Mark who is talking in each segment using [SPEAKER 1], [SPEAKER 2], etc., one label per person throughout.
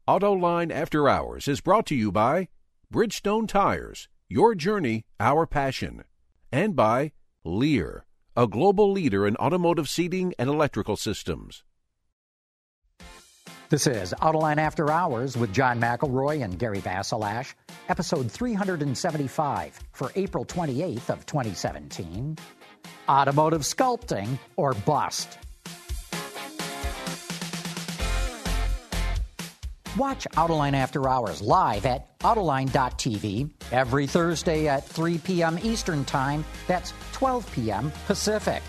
[SPEAKER 1] Autoline After Hours is brought to you by Bridgestone Tires, your journey, our passion, and by Lear, a global leader in automotive seating and electrical systems.
[SPEAKER 2] This is Autoline After Hours with John McElroy and Gary Vasilash, episode 375 for April 28th of 2017. Automotive sculpting or bust. Watch Autoline After Hours live at Autoline.tv every Thursday at 3 p.m. Eastern Time. That's 12 p.m. Pacific.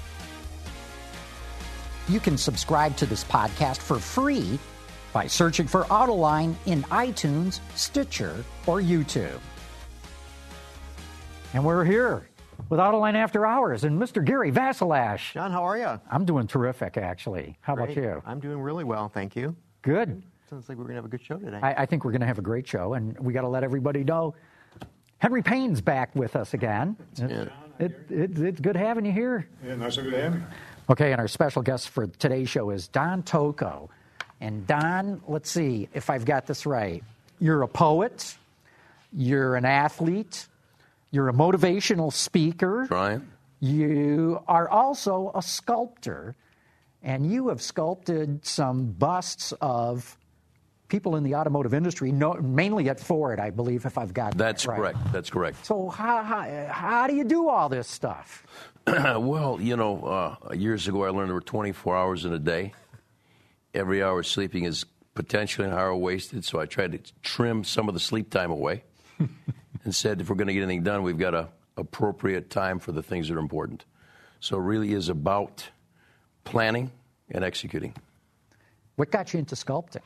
[SPEAKER 2] You can subscribe to this podcast for free by searching for Autoline in iTunes, Stitcher, or YouTube. And we're here with Autoline After Hours and Mr. Gary Vasilash.
[SPEAKER 3] John, how are you?
[SPEAKER 2] I'm doing terrific, actually. How about you?
[SPEAKER 3] I'm doing really well, thank you.
[SPEAKER 2] Good.
[SPEAKER 3] Sounds like we're going to have a good show today.
[SPEAKER 2] I think we're going to have a great show, and we got to let everybody know Henry Payne's back with us again. It's good having you here.
[SPEAKER 4] Yeah, nice of you to have me.
[SPEAKER 2] Okay, and our special guest for today's show is Don Tocco. And Don, let's see if I've got this right. You're a poet, you're an athlete, you're a motivational speaker.
[SPEAKER 5] Trying.
[SPEAKER 2] You are also a sculptor, and you have sculpted some busts of people in the automotive industry, mainly at Ford, I believe, if I've got
[SPEAKER 5] That's
[SPEAKER 2] that right.
[SPEAKER 5] correct. That's correct.
[SPEAKER 2] So how do you do all this stuff?
[SPEAKER 5] Well, years ago I learned there were 24 hours in a day. Every hour of sleeping is potentially an hour wasted, so I tried to trim some of the sleep time away and said if we're going to get anything done, we've got to appropriate time for the things that are important. So it really is about planning and executing.
[SPEAKER 2] What got you into sculpting?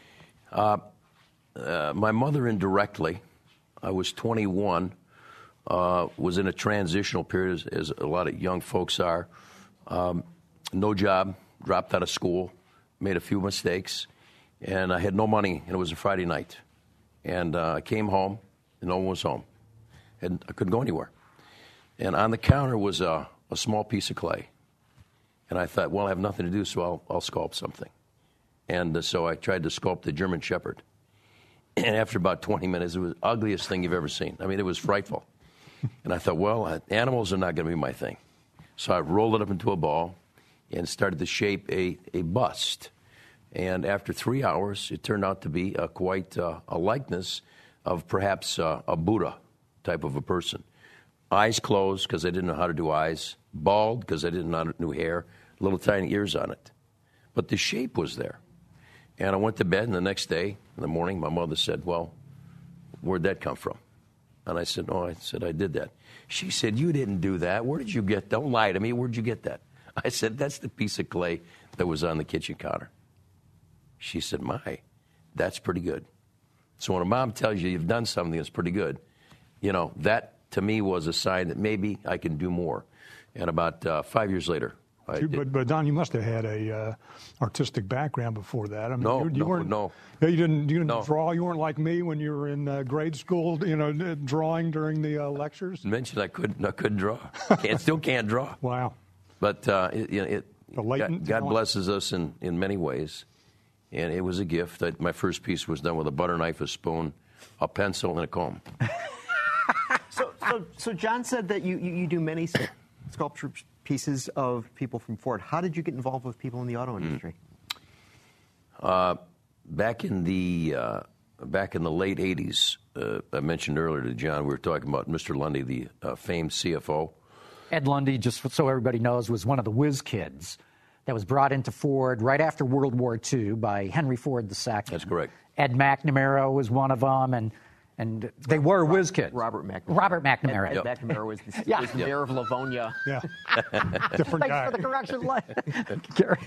[SPEAKER 5] My mother indirectly, I was 21, was in a transitional period, as a lot of young folks are. No job, dropped out of school, made a few mistakes, and I had no money, and it was a Friday night. And I came home, and no one was home. And I couldn't go anywhere. And on the counter was a small piece of clay. And I thought, well, I have nothing to do, so I'll sculpt something. And so I tried to sculpt the German Shepherd. And after about 20 minutes, it was the ugliest thing you've ever seen. I mean, it was frightful. And I thought, well, animals are not going to be my thing. So I rolled it up into a ball and started to shape a bust. And after 3 hours, it turned out to be quite a likeness of perhaps a Buddha type of a person. Eyes closed because I didn't know how to do eyes. Bald because I didn't know how to do hair. Little tiny ears on it. But the shape was there. And I went to bed, and the next day, in the morning, my mother said, well, where'd that come from? And I said, I did that. She said, you didn't do that. Where did you get that? Don't lie to me. Where'd you get that? I said, that's the piece of clay that was on the kitchen counter. She said, that's pretty good. So when a mom tells you you've done something that's pretty good, that to me was a sign that maybe I can do more. And about 5 years later,
[SPEAKER 4] But Don, you must have had a artistic background before that. I mean,
[SPEAKER 5] No.
[SPEAKER 4] You didn't
[SPEAKER 5] No.
[SPEAKER 4] draw. You weren't like me when you were in grade school. Drawing during the lectures.
[SPEAKER 5] Mentioned I couldn't draw. Still can't draw.
[SPEAKER 4] Wow.
[SPEAKER 5] But God
[SPEAKER 4] talent.
[SPEAKER 5] blesses us in many ways, and it was a gift. My first piece was done with a butter knife, a spoon, a pencil, and a comb.
[SPEAKER 3] So John said that you do many sculpture pieces of people from Ford. How did you get involved with people in the auto industry?
[SPEAKER 5] Back in the late 80s, I mentioned earlier to John, we were talking about Mr. Lundy, the famed CFO.
[SPEAKER 2] Ed Lundy, just so everybody knows, was one of the whiz kids that was brought into Ford right after World War II by Henry Ford II.
[SPEAKER 5] That's correct.
[SPEAKER 2] Ed McNamara was one of them, and they were whiz kids.
[SPEAKER 3] Robert McNamara.
[SPEAKER 2] Ed
[SPEAKER 3] McNamara was the mayor of Livonia.
[SPEAKER 4] Yeah. Different guy.
[SPEAKER 2] Thanks for the correction, Gary.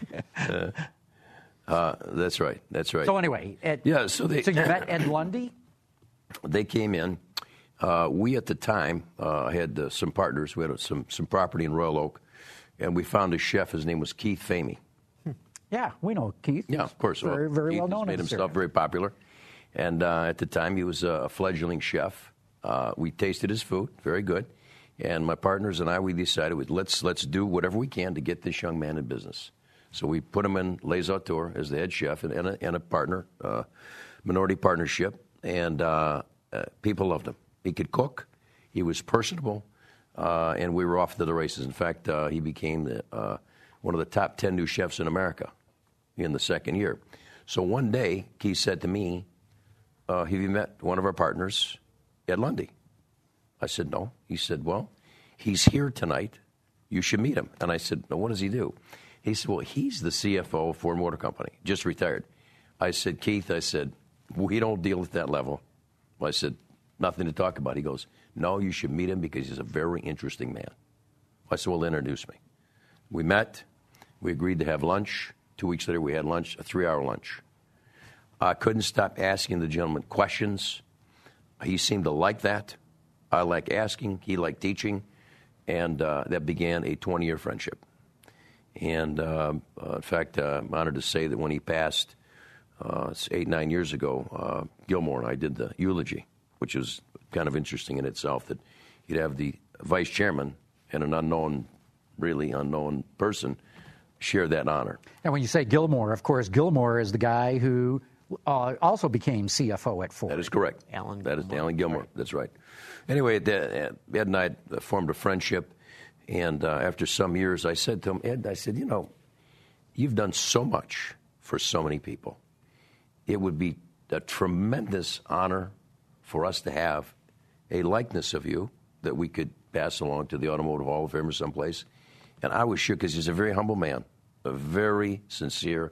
[SPEAKER 5] That's right.
[SPEAKER 2] So anyway, so you met Ed Lundy?
[SPEAKER 5] They came in. We, at the time, had some partners. We had some property in Royal Oak, and we found a chef. His name was Keith Famey.
[SPEAKER 2] Yeah, we know Keith.
[SPEAKER 5] Yeah, of course.
[SPEAKER 2] Very, very
[SPEAKER 5] Keith
[SPEAKER 2] well known.
[SPEAKER 5] Made himself very popular. And at the time, he was a fledgling chef. We tasted his food, very good. And my partners and I, we decided, let's do whatever we can to get this young man in business. So we put him in Les Auteurs as the head chef and a partner, minority partnership, and people loved him. He could cook. He was personable, and we were off to the races. In fact, he became one of the top 10 new chefs in America in the second year. So one day, Keith said to me, have you met one of our partners, Ed Lundy? I said, no. He said, well, he's here tonight. You should meet him. And I said, no, what does he do? He said, well, he's the CFO of Ford Motor Company, just retired. I said, Keith, I said, we don't deal at that level. I said, nothing to talk about. He goes, no, you should meet him because he's a very interesting man. I said, well, introduce me. We met. We agreed to have lunch. 2 weeks later, we had lunch, a 3-hour lunch. I couldn't stop asking the gentleman questions. He seemed to like that. I like asking. He liked teaching. And that began a 20-year friendship. And, in fact, I'm honored to say that when he passed 8-9 years ago, Gilmore and I did the eulogy, which was kind of interesting in itself, that you'd have the vice chairman and an really unknown person share that honor.
[SPEAKER 2] And when you say Gilmore, of course, Gilmore is the guy who also became CFO at Ford.
[SPEAKER 5] That is correct.
[SPEAKER 3] Alan
[SPEAKER 5] Gilmore. Right. That's right. Anyway, Ed and I formed a friendship, and after some years, I said to him, Ed, I said, you've done so much for so many people. It would be a tremendous honor for us to have a likeness of you that we could pass along to the Automotive Hall of Fame or someplace. And I was sure, because he's a very humble man, a very sincere.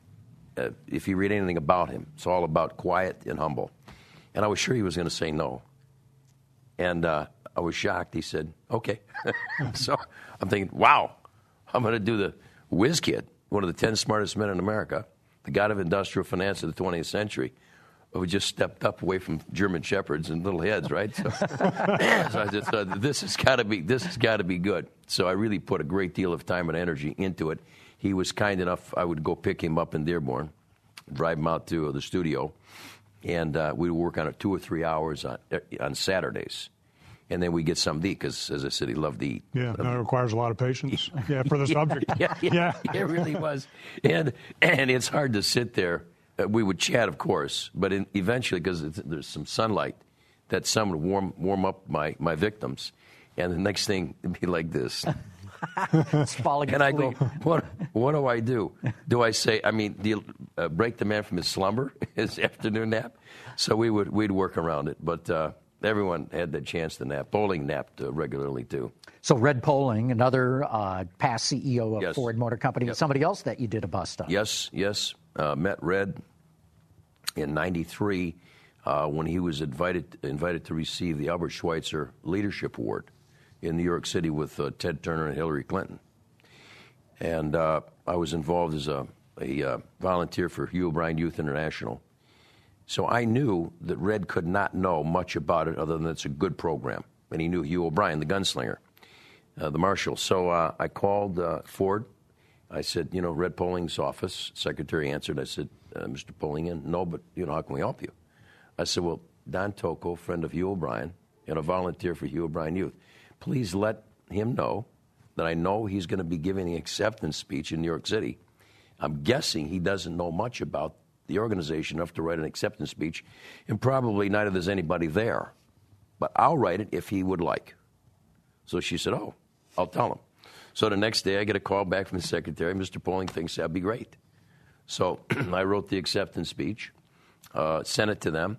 [SPEAKER 5] If you read anything about him, it's all about quiet and humble. And I was sure he was going to say no. And I was shocked. He said, okay. So I'm thinking, wow, I'm going to do the whiz kid, one of the 10 smartest men in America, the god of industrial finance of the 20th century, who just stepped up away from German shepherds and little heads, right? So, so I just thought, this has got to be good. So I really put a great deal of time and energy into it. He was kind enough, I would go pick him up in Dearborn, drive him out to the studio, and we would work on it 2 or 3 hours on Saturdays. And then we get something to eat, because, as I said, he loved to eat.
[SPEAKER 4] Yeah, that requires a lot of patience for the subject.
[SPEAKER 5] Yeah, it really was. And it's hard to sit there. We would chat, of course, but eventually, because there's some sunlight, that sun would warm up my victims. And the next thing would be like this.
[SPEAKER 2] It's falling
[SPEAKER 5] and
[SPEAKER 2] asleep.
[SPEAKER 5] I go, what do I do? Do I say, do you break the man from his slumber, his afternoon nap? So we'd work around it. But everyone had the chance to nap. Poling napped regularly, too.
[SPEAKER 2] So Red Poling, another past CEO of
[SPEAKER 5] Yes.
[SPEAKER 2] Ford Motor Company,
[SPEAKER 5] Yep.
[SPEAKER 2] somebody else that you did a bust on.
[SPEAKER 5] Yes. Met Red in '93 when he was invited to receive the Albert Schweitzer Leadership Award in New York City with Ted Turner and Hillary Clinton. And I was involved as a volunteer for Hugh O'Brien Youth International. So I knew that Red could not know much about it other than it's a good program. And he knew Hugh O'Brien, the gunslinger, the marshal. So I called Ford. I said, Red Poling's office. Secretary answered. I said, Mr. Poling in? No, but, how can we help you? I said, well, Don Tocco, friend of Hugh O'Brien, and a volunteer for Hugh O'Brien Youth. Please let him know that I know he's going to be giving the acceptance speech in New York City. I'm guessing he doesn't know much about the organization enough to write an acceptance speech, and probably neither does anybody there. But I'll write it if he would like. So she said, oh, I'll tell him. So the next day I get a call back from the secretary. Mr. Poling thinks that'd be great. So I wrote the acceptance speech, sent it to them,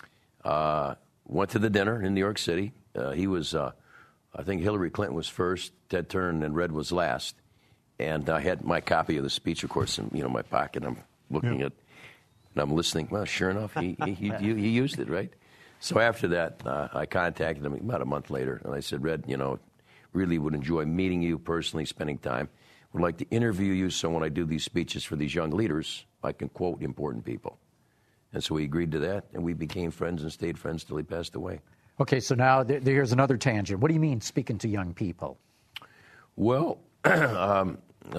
[SPEAKER 5] went to the dinner in New York City. He was, I think Hillary Clinton was first, Ted Turner and Red was last. And I had my copy of the speech, of course, in my pocket. I'm looking at, and I'm listening. Well, sure enough, he used it, right? So after that, I contacted him about a month later, and I said, Red, really would enjoy meeting you personally, spending time. Would like to interview you so when I do these speeches for these young leaders, I can quote important people. And so he agreed to that, and we became friends and stayed friends till he passed away.
[SPEAKER 2] Okay, so now here's another tangent. What do you mean speaking to young people?
[SPEAKER 5] Well, I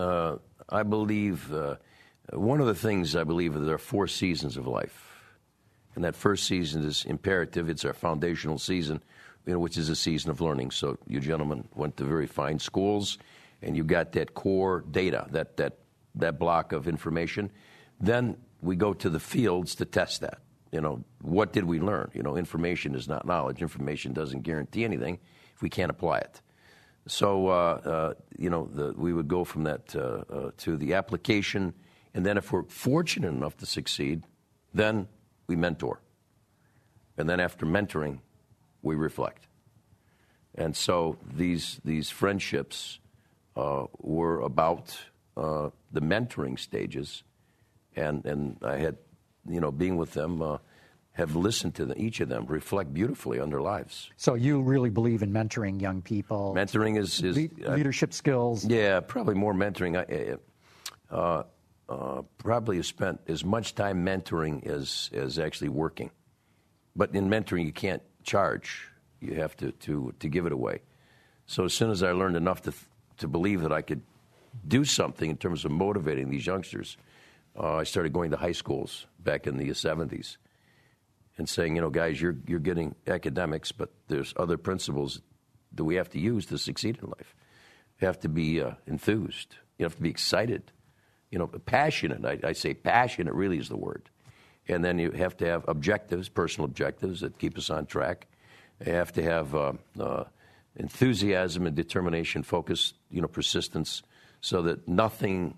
[SPEAKER 5] believe one of the things I believe is there are 4 seasons of life. And that first season is imperative. It's our foundational season, which is a season of learning. So you gentlemen went to very fine schools, and you got that core data, that block of information. Then we go to the fields to test that. what did we learn? Information is not knowledge. Information doesn't guarantee anything if we can't apply it. So, we would go from that to the application, and then if we're fortunate enough to succeed, then we mentor. And then after mentoring, we reflect. And so these friendships were about the mentoring stages, and I had, being with them, have listened to each of them reflect beautifully on their lives.
[SPEAKER 2] So you really believe in mentoring young people?
[SPEAKER 5] Mentoring is
[SPEAKER 2] leadership skills?
[SPEAKER 5] Yeah, probably more mentoring. I probably have spent as much time mentoring as actually working. But in mentoring, you can't charge. You have to give it away. So as soon as I learned enough to believe that I could do something in terms of motivating these youngsters, I started going to high schools back in the 70s and saying, guys, you're getting academics, but there's other principles that we have to use to succeed in life. You have to be enthused. You have to be excited. Passionate. I say passionate really is the word. And then you have to have objectives, personal objectives that keep us on track. You have to have enthusiasm and determination, focus, persistence, so that nothing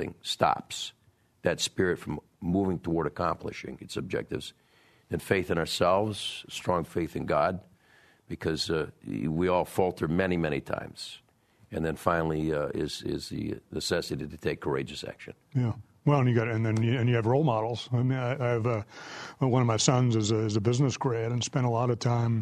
[SPEAKER 5] stops that spirit from moving toward accomplishing its objectives. And faith in ourselves, strong faith in God, because we all falter many, many times. And then finally is the necessity to take courageous action.
[SPEAKER 4] Yeah. Well, and you have role models. I mean, I have one of my sons is a business grad and spent a lot of time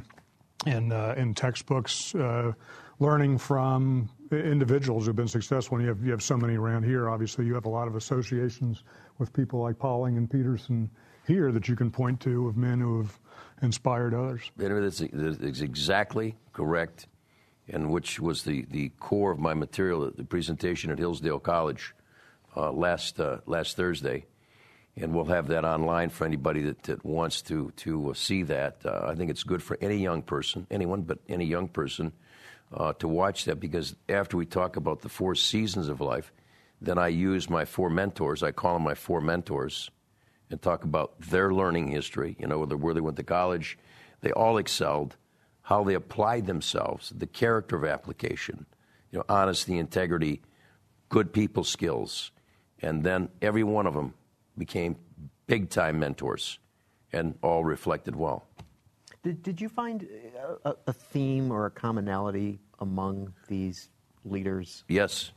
[SPEAKER 4] in textbooks learning from individuals who've been successful. And you have so many around here. Obviously, you have a lot of associations with people like Pauling and Peterson here that you can point to of men who have inspired others.
[SPEAKER 5] That's exactly correct, and which was the core of my material, the presentation at Hillsdale College last Thursday, and we'll have that online for anybody that wants to see that. I think it's good for any young person, anyone, but any young person, to watch that, because after we talk about the 4 seasons of life, then I use my 4 mentors. I call them my 4 mentors, and talk about their learning history, where they went to college. They all excelled, how they applied themselves, the character of application, honesty, integrity, good people skills. And then every one of them became big-time mentors, and all reflected well.
[SPEAKER 3] Did you find a theme or a commonality among these leaders?
[SPEAKER 5] Yes.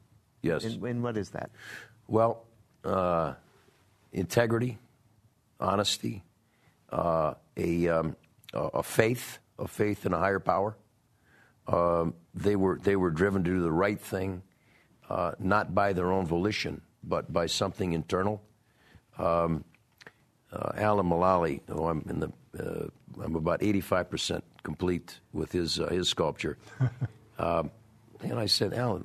[SPEAKER 3] And what is that?
[SPEAKER 5] Well, integrity, honesty, a faith in a higher power. They were driven to do the right thing, not by their own volition, but by something internal. Alan Mulally, I'm about 85% complete with his sculpture, and I said, Alan,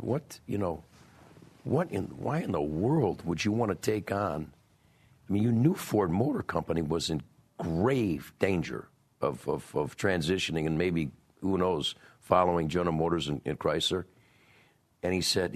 [SPEAKER 5] why in the world would you want to take on? I mean, you knew Ford Motor Company was in grave danger of transitioning and maybe, who knows, following General Motors and Chrysler. And he said,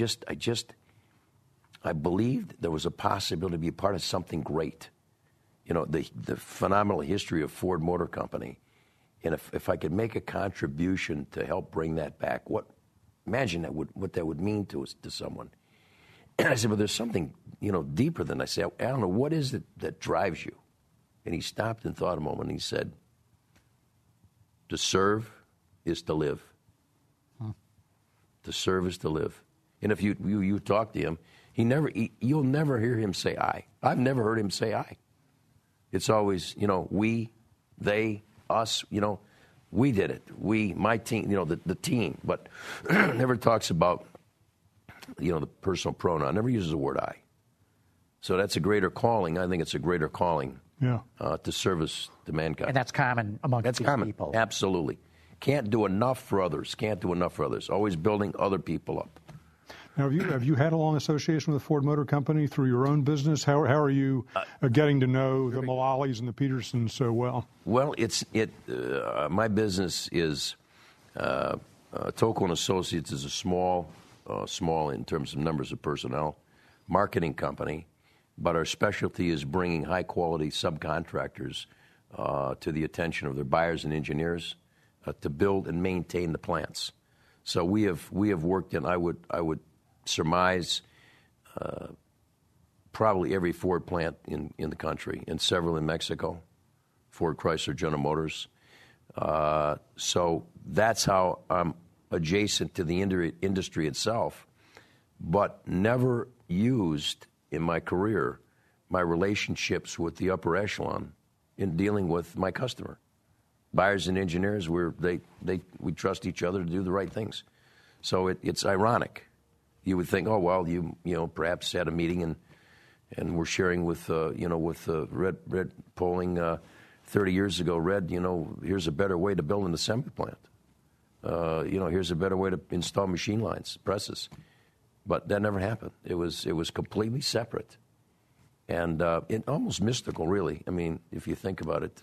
[SPEAKER 5] I believed there was a possibility to be a part of something great. The phenomenal history of Ford Motor Company. And if I could make a contribution to help bring that back, imagine what that would mean to someone. And I said, well, there's something, deeper than I said. I don't know, what is it that drives you? And he stopped and thought a moment, and he said, to serve is to live. To serve is to live. And if you talk to him, you'll never hear him say I. I've never heard him say I. It's always, we, they, us, we did it. We, my team, the team. But never talks about, the personal pronoun. Never uses the word I. So that's a greater calling. I think it's a greater calling to service to mankind.
[SPEAKER 2] And that's common among these people.
[SPEAKER 5] Absolutely. Can't do enough for others. Always building other people up.
[SPEAKER 4] Now, have you had a long association with the Ford Motor Company through your own business? How are you getting to know the Mulallys and the Petersons so well?
[SPEAKER 5] Well, my business is Tocco & Associates is a small in terms of numbers of personnel, marketing company. but our specialty is bringing high-quality subcontractors to the attention of their buyers and engineers to build and maintain the plants. So we have worked in, I would surmise, probably every Ford plant in the country, and several in Mexico, Ford, Chrysler, General Motors. So that's how I'm adjacent to the industry itself, but never used in my career my relationships with the upper echelon in dealing with my customer. Buyers and engineers, we trust each other to do the right things. So it's ironic. You would think, oh well, you perhaps had a meeting and we're sharing with Red Polling 30 years ago. Red, here's a better way to build an assembly plant. Here's a better way to install machine lines, presses. But that never happened. It was completely separate, and almost mystical, really. I mean, if you think about it,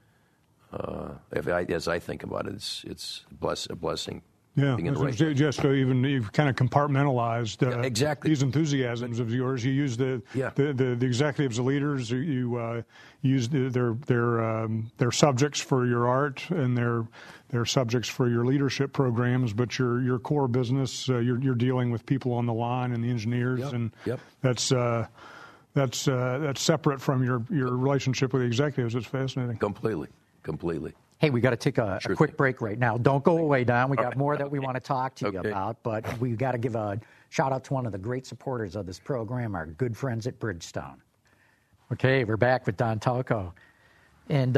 [SPEAKER 5] as I think about it, it's a blessing.
[SPEAKER 4] Yeah, just even you've kind of compartmentalized
[SPEAKER 5] exactly
[SPEAKER 4] these enthusiasms of yours. You use the executives, the leaders. You use their subjects for your art and their subjects for your leadership programs. But your core business, you're dealing with people on the line and the engineers, and that's separate from your relationship with the executives. It's fascinating.
[SPEAKER 5] Completely.
[SPEAKER 2] Hey, we got to take a quick break right now. Don't go away, Don. We got more that we want to talk to you about, but we got to give a shout out to one of the great supporters of this program, our good friends at Bridgestone. Okay, we're back with Don Tocco. And,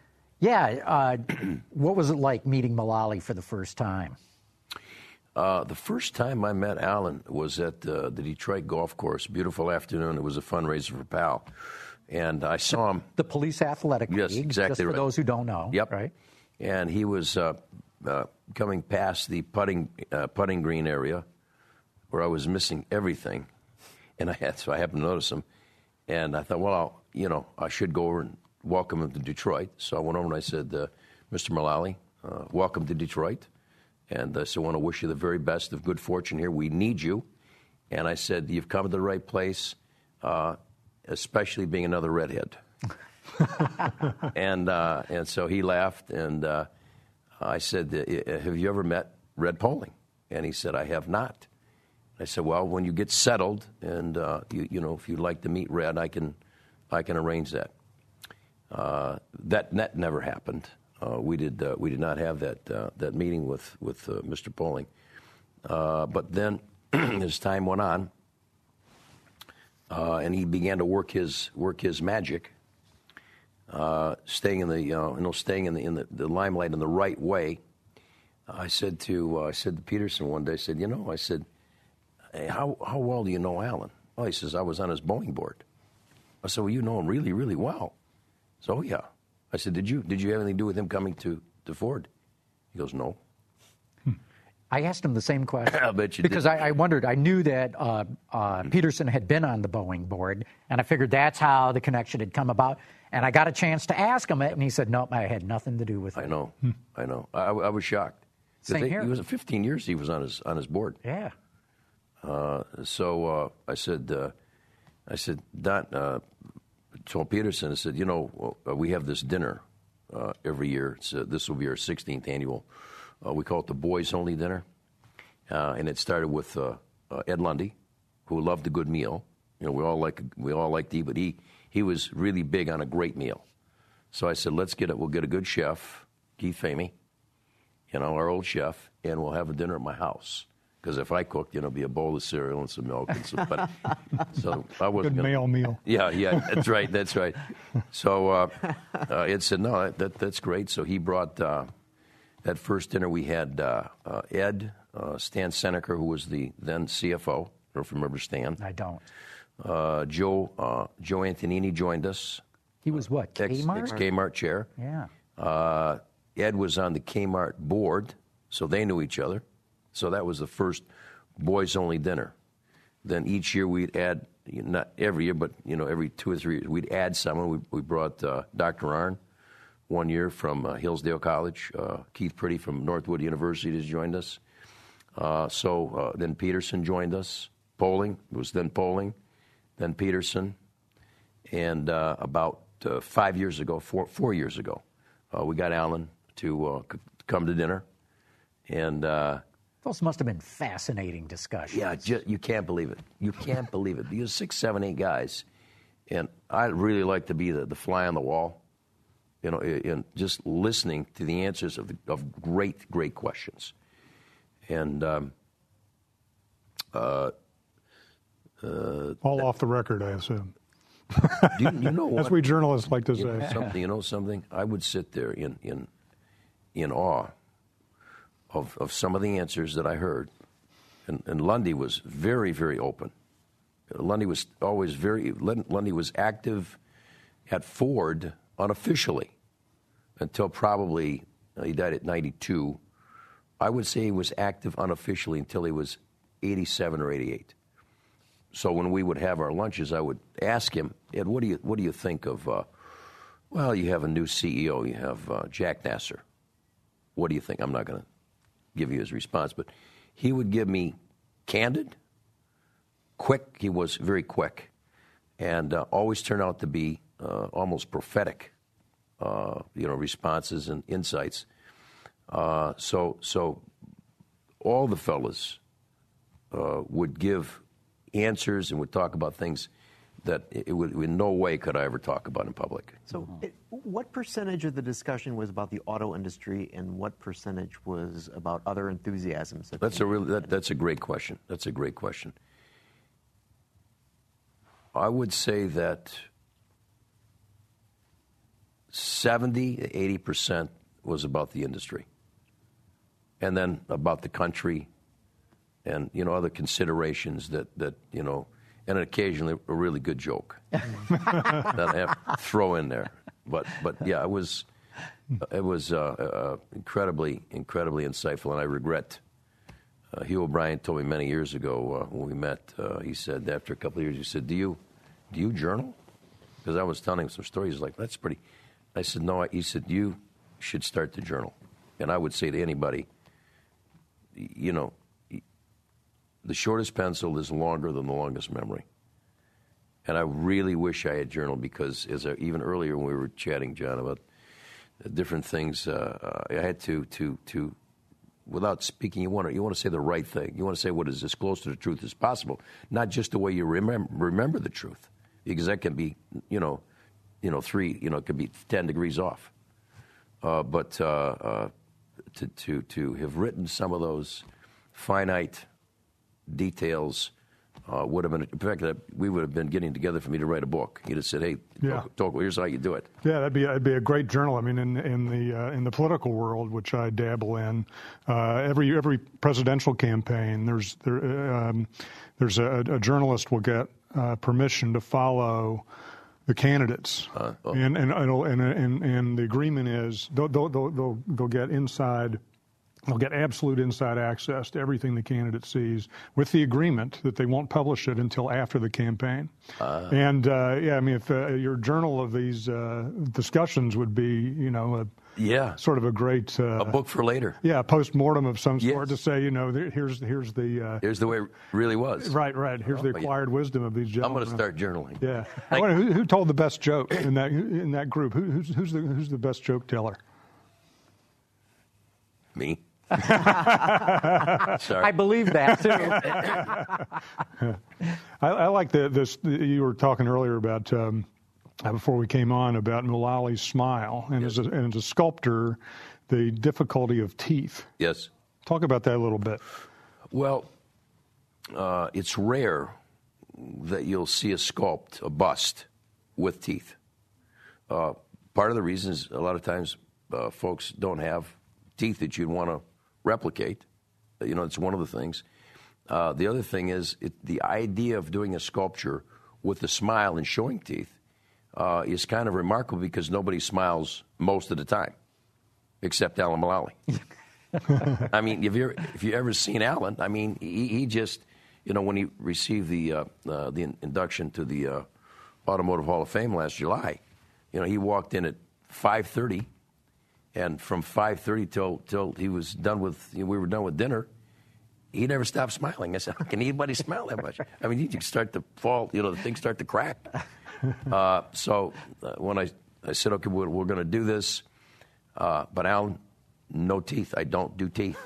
[SPEAKER 2] what was it like meeting Mullally for the first time?
[SPEAKER 5] The first time I met Alan was at the Detroit Golf Course. Beautiful afternoon. It was a fundraiser for PAL. And I saw him.
[SPEAKER 2] The Police Athletic League.
[SPEAKER 5] Yes, exactly
[SPEAKER 2] just for those who don't know.
[SPEAKER 5] Yep.
[SPEAKER 2] Right.
[SPEAKER 5] And he was coming past the putting green area where I was missing everything. And I happened to notice him. And I thought, well, I should go over and welcome him to Detroit. So I went over and I said, Mr. Mullally, welcome to Detroit. And I said, I want to wish you the very best of good fortune here. We need you. And I said, you've come to the right place. Especially being another redhead. and so he laughed, and I said, have you ever met Red Polling? And he said, I have not. I said, well, when you get settled, and if you'd like to meet Red, I can arrange that. That never happened. We did not have that meeting with Mr. Polling. But then, as time went on. And he began to work his magic, staying in the limelight in the right way. I said to Peterson one day, I said, hey, how well do you know Alan? Oh, he says, I was on his Boeing board. I said, well, you know him really, really well. So, yeah. I said, did you have anything to do with him coming to Ford? He goes, no.
[SPEAKER 2] I asked him the same question.
[SPEAKER 5] I bet you
[SPEAKER 2] because
[SPEAKER 5] did.
[SPEAKER 2] I wondered. I knew that Peterson had been on the Boeing board, and I figured that's how the connection had come about. And I got a chance to ask him it, and he said, nope, I had nothing to do with it.
[SPEAKER 5] I know. I was shocked.
[SPEAKER 2] Same here.
[SPEAKER 5] He was 15 years he was on his board.
[SPEAKER 2] Yeah.
[SPEAKER 5] So I said, Don, told Peterson, I said, we have this dinner every year. This will be our 16th annual. We call it the Boys Only Dinner, and it started with Ed Lundy, who loved a good meal. We all like to eat, but he was really big on a great meal. So I said, we'll get a good chef, Keith Famey, our old chef, and we'll have a dinner at my house. Because if I cooked, it'd be a bowl of cereal and some milk and some. But, so I wasn't
[SPEAKER 4] good male meal.
[SPEAKER 5] Yeah, that's right. So Ed said, no, that's great. So he brought. That first dinner we had Ed, Stan Seneca, who was the then CFO. I don't know if you remember Stan.
[SPEAKER 2] I don't.
[SPEAKER 5] Joe Antonini joined us.
[SPEAKER 2] He was what, Kmart?
[SPEAKER 5] Ex-Kmart chair.
[SPEAKER 2] Yeah.
[SPEAKER 5] Ed was on the Kmart board, so they knew each other. So that was the first boys-only dinner. Then each year we'd add, not every year, but every 2 or 3 years, we'd add someone. We brought Dr. Arnn. One year from Hillsdale College. Keith Priddy from Northwood University has joined us. So then Peterson joined us. Polling, then Peterson. And about 5 years ago, 4 years ago, we got Alan to come to dinner. And
[SPEAKER 2] those must have been fascinating discussions.
[SPEAKER 5] yeah, you can't believe it. You can't believe it. Because 6, 7, 8 guys, and I really like to be the fly on the wall, you know, and just listening to the answers of great questions. And
[SPEAKER 4] all off the record, I assume.
[SPEAKER 5] you know what?
[SPEAKER 4] As we journalists like to say.
[SPEAKER 5] You know something? I would sit there in awe of some of the answers that I heard. And Lundy was very, very open. Lundy was always Lundy was active at Ford unofficially until probably, he died at 92. I would say he was active unofficially until he was 87 or 88. So when we would have our lunches, I would ask him, Ed, what do you think of, well, you have a new CEO, you have Jack Nasser. What do you think? I'm not going to give you his response, but he would give me candid, quick. He was very quick, and always turned out to be almost prophetic, responses and insights. So all the fellas would give answers and would talk about things that in no way could I ever talk about in public.
[SPEAKER 3] So what percentage of the discussion was about the auto industry and what percentage was about other enthusiasms?
[SPEAKER 5] That's a great question. That's a great question. I would say that 70 to 80% was about the industry. And then about the country and, other considerations that and occasionally a really good joke that I have to throw in there. But yeah, it was incredibly insightful, and I regret. Hugh O'Brien told me many years ago when we met. He said after a couple of years, he said, "Do you journal?" Because I was telling him some stories. He's like, "That's pretty." I said, "No." He said, "You should start to journal." And I would say to anybody, the shortest pencil is longer than the longest memory. And I really wish I had journaled because, even earlier when we were chatting, John, about different things, I had to without speaking, you want to say the right thing. You want to say what is as close to the truth as possible, not just the way you remember the truth, because that can be, it could be 10 degrees off. But to have written some of those finite details would have been, in fact, we would have been getting together for me to write a book. He'd have said, "Hey, talk, here's how you do it."
[SPEAKER 4] Yeah, that'd be a great journal. I mean, in the political world, which I dabble in, every presidential campaign, there's a journalist will get permission to follow the candidates, and the agreement is they'll get inside. They'll get absolute inside access to everything the candidate sees, with the agreement that they won't publish it until after the campaign. If your journal of these discussions would be, sort of a great
[SPEAKER 5] a book for later.
[SPEAKER 4] Yeah, a post-mortem of some sort,
[SPEAKER 5] yes.
[SPEAKER 4] To say, here's the
[SPEAKER 5] way it really was.
[SPEAKER 4] Right. Here's the acquired wisdom of these gentlemen.
[SPEAKER 5] I'm going to start journaling.
[SPEAKER 4] Yeah. I wonder who told the best joke in that group? Who's the best joke teller?
[SPEAKER 5] Me.
[SPEAKER 2] I believe that too.
[SPEAKER 4] I like this. You were talking earlier about before we came on about Mullally's smile, and
[SPEAKER 5] yes.
[SPEAKER 4] as a sculptor, the difficulty of teeth.
[SPEAKER 5] Yes.
[SPEAKER 4] Talk about that a little bit.
[SPEAKER 5] Well, it's rare that you'll see a bust with teeth. Part of the reason is a lot of times folks don't have teeth that you'd want to replicate. It's one of the things. The other thing is the idea of doing a sculpture with a smile and showing teeth is kind of remarkable because nobody smiles most of the time, except Alan Mulally. I mean, if you ever seen Alan, I mean, he just, when he received the induction to the Automotive Hall of Fame last July, he walked in at 5:30. And from 5:30 till he was done we were done with dinner, he never stopped smiling. I said, "How can anybody smile that much?" I mean, you start to fall, the things start to crack. When I said, okay, we're going to do this, but Alan, no teeth. I don't do teeth.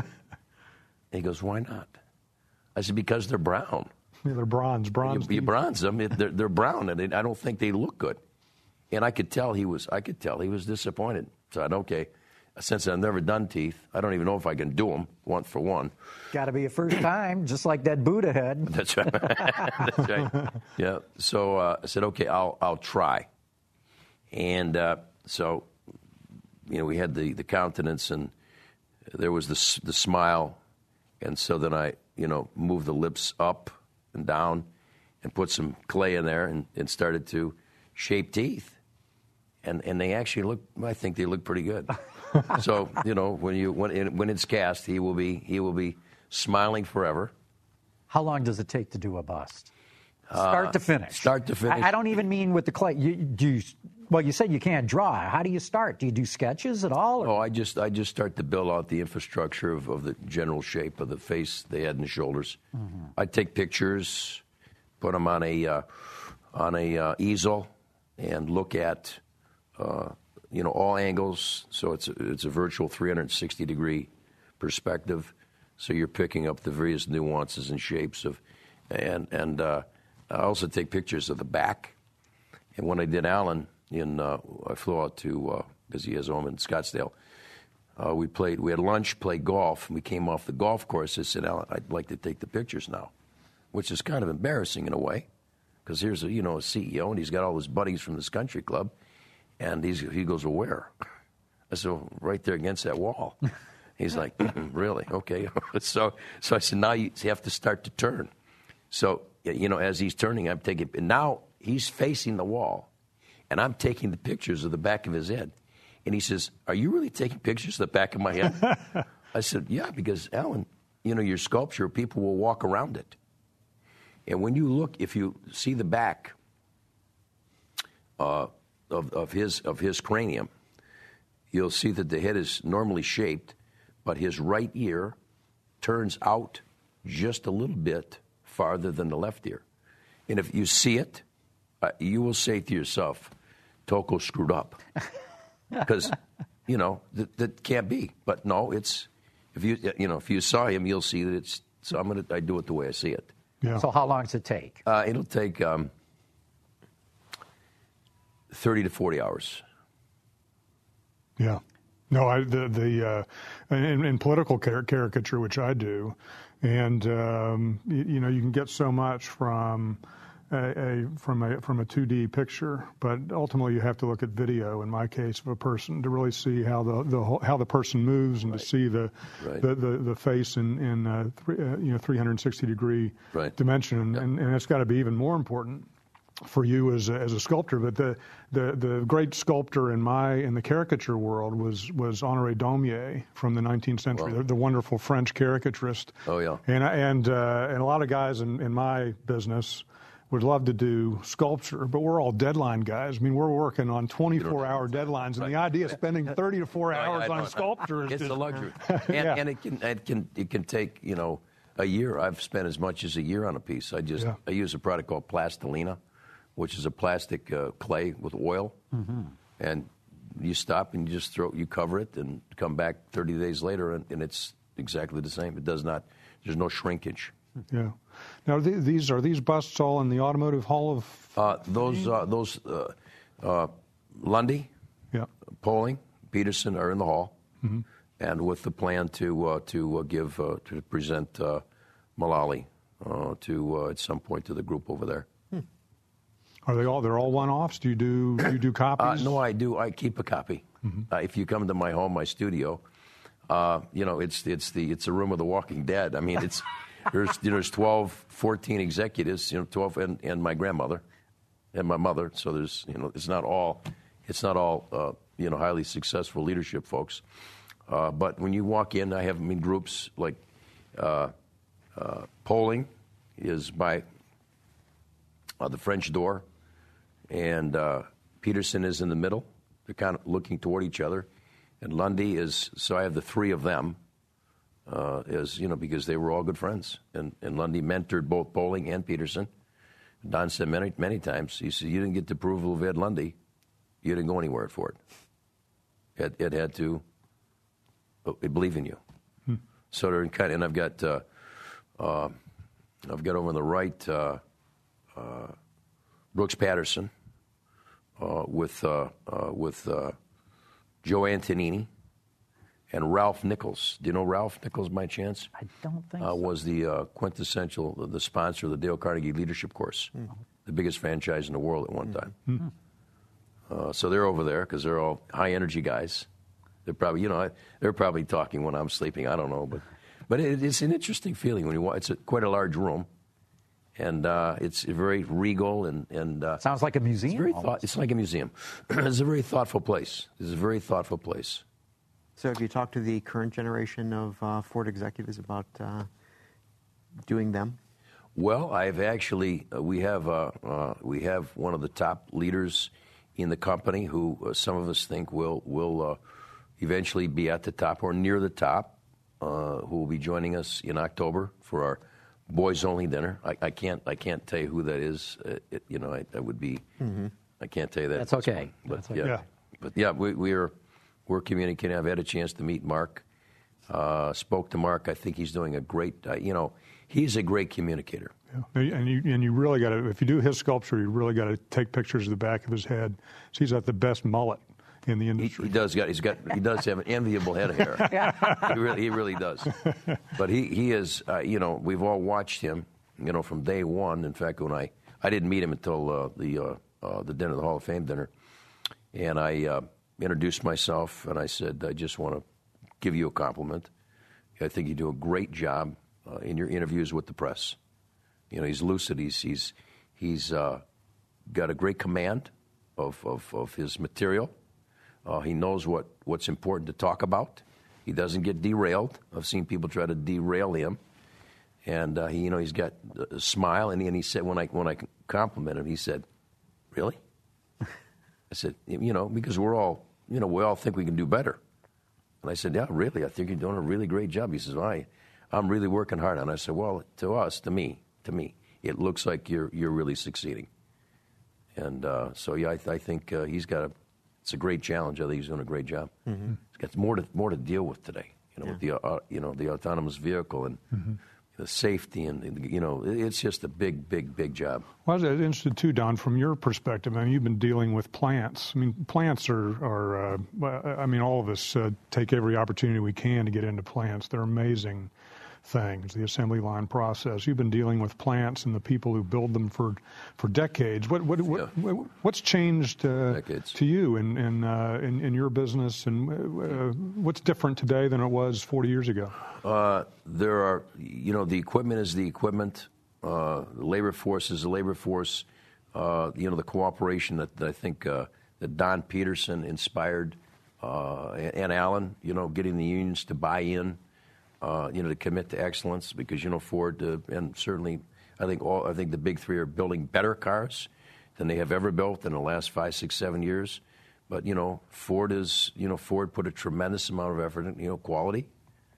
[SPEAKER 5] He goes, why not? I said, because they're brown.
[SPEAKER 4] Yeah, they're bronze.
[SPEAKER 5] You bronze them. They're brown, and I don't think they look good. And I could tell he was disappointed. So I said, okay. Since I've never done teeth, I don't even know if I can do them one for one.
[SPEAKER 2] Got to be a first time, just like that Buddha head.
[SPEAKER 5] That's right. That's right. Yeah. So I said, okay, I'll try. And so, we had the countenance, and there was the smile, and so then I, moved the lips up and down, and put some clay in there, and started to shape teeth, and they actually I think they look pretty good. So when it's cast, he will be smiling forever.
[SPEAKER 2] How long does it take to do a bust? Start to finish.
[SPEAKER 5] Start to finish.
[SPEAKER 2] I don't even mean with the clay. You said you can't draw. How do you start? Do you do sketches at all? Or?
[SPEAKER 5] Oh, I just start to build out the infrastructure of the general shape of the face, the head, and the shoulders. Mm-hmm. I take pictures, put them on a easel, and look at all angles. So it's a virtual 360-degree perspective. So you're picking up the various nuances and shapes and I also take pictures of the back. And when I did Alan, I flew out to because he has a home in Scottsdale. We had lunch, played golf, and we came off the golf course. I said, Alan, I'd like to take the pictures now, which is kind of embarrassing in a way, because here's a CEO, and he's got all his buddies from this country club, and he goes, well, where? I said, well, right there against that wall. He's like, really? Okay. So I said, now you have to start to turn. So, as he's turning, I'm taking, and now he's facing the wall, and I'm taking the pictures of the back of his head. And he says, are you really taking pictures of the back of my head? I said, yeah, because, Alan, your sculpture, people will walk around it. And when you look, if you see the back of his cranium, you'll see that the head is normally shaped, but his right ear turns out just a little bit farther than the left ear. And if you see it, you will say to yourself, Toko screwed up. Because, that can't be. But no, it's, if you saw him, you'll see that it's, so I do it the way I see it.
[SPEAKER 2] Yeah. So how long does it take?
[SPEAKER 5] It'll take 30 to 40 hours.
[SPEAKER 4] Yeah. No, in political caricature, which I do, and you can get so much from a 2D picture, but ultimately you have to look at video. In my case, of a person to really see how the person moves, and to see the face in 360-degree dimension, and it's got to be even more important for you as a sculptor. But the great sculptor in the caricature world was Honoré Daumier from the 19th century, the wonderful French caricaturist.
[SPEAKER 5] Oh yeah.
[SPEAKER 4] And a lot of guys in my business would love to do sculpture, but we're all deadline guys. I mean, we're working on 24-hour deadlines, and the idea of spending 30 to 4 hours on sculpture is
[SPEAKER 5] it's
[SPEAKER 4] just
[SPEAKER 5] a luxury. And it can take a year. I've spent as much as a year on a piece. I use a product called Plastilina, which is a plastic clay with oil, and you stop and you cover it and come back 30 days later, and it's exactly the same. It does not. There's no shrinkage.
[SPEAKER 4] Yeah. Now, are these busts all in the Automotive Hall of
[SPEAKER 5] those Lundy, Poling, Peterson are in the hall, and with the plan to present Mullally at some point to the group over there.
[SPEAKER 4] Are they're all one-offs? Do you do copies?
[SPEAKER 5] No, I do. I keep a copy. If you come to my home, my studio, it's a room of the Walking Dead. I mean, there's 12, 14 executives, 12, and my grandmother, and my mother. So there's it's not all highly successful leadership folks. But when you walk in, I have them in groups like Poling is by the French door, and Peterson is in the middle. They're kind of looking toward each other, and Lundy is. So I have the three of them. Because they were all good friends, and Lundy mentored both Poling and Peterson. Don said many times, he said, you didn't get the approval of Ed Lundy, you didn't go anywhere for it. Ed had to believe in you. So they're kind of, and I've got over on the right Brooks Patterson with Joe Antonini and Ralph Nichols. Do you know Ralph Nichols by chance?
[SPEAKER 2] I don't think so.
[SPEAKER 5] Was the quintessential, the sponsor of the Dale Carnegie Leadership Course, the biggest franchise in the world at one time. So they're over there because they're all high energy guys. They're probably, they're probably talking when I'm sleeping. I don't know, but it's an interesting feeling when you walk. It's quite a large room, and it's very regal and
[SPEAKER 2] sounds like a museum.
[SPEAKER 5] It's like a museum. It's a very thoughtful place. It's a very thoughtful place.
[SPEAKER 3] So have you talked to the current generation of Ford executives about doing them?
[SPEAKER 5] Well, I've actually we have one of the top leaders in the company who some of us think will eventually be at the top or near the top, who will be joining us in October for our boys only dinner. I can't tell you who that is. I would be. I can't tell you that.
[SPEAKER 2] That's okay.
[SPEAKER 5] But
[SPEAKER 2] That's okay.
[SPEAKER 5] yeah, we're communicating. I've had a chance to meet Mark. Spoke to Mark. I think he's doing a great. He's a great communicator.
[SPEAKER 4] Yeah. And you really got to, if you do his sculpture, you really got to take pictures of the back of his head. So he's got the best mullet in the industry.
[SPEAKER 5] He does have an enviable head of hair. He really does. But he is. We've all watched him. From day one. In fact, when I didn't meet him until the dinner, the Hall of Fame dinner, and I introduced myself and I said, I just want to give you a compliment. I think you do a great job in your interviews with the press. He's lucid. He's got a great command of his material. He knows what's important to talk about. He doesn't get derailed. I've seen people try to derail him, and he's got a smile. And he said when I complimented him, he said, "Really?" I said, because we all think we can do better. And I said, "Yeah, really. I think you're doing a really great job." He says, "Well, I'm really working hard on it." I said, "Well, to me, it looks like you're really succeeding." And I think it's a great challenge. I think he's doing a great job. Mm-hmm. He's got more to deal with today. With the autonomous vehicle and the safety and it's just a big job.
[SPEAKER 4] Well, I was interested too, Don, from your perspective. I mean, you've been dealing with plants. I mean, plants are all of us take every opportunity we can to get into plants. They're amazing things, the assembly line process. You've been dealing with plants and the people who build them for decades. What's changed to you in your business, and what's different today than it was 40 years ago?
[SPEAKER 5] There are, the equipment is the equipment. The labor force is the labor force. The cooperation that I think that Don Peterson inspired, and Alan, getting the unions to buy in. To commit to excellence, because Ford and certainly I think the big three are building better cars than they have ever built in the last 5, 6, 7 years. But Ford put a tremendous amount of effort in quality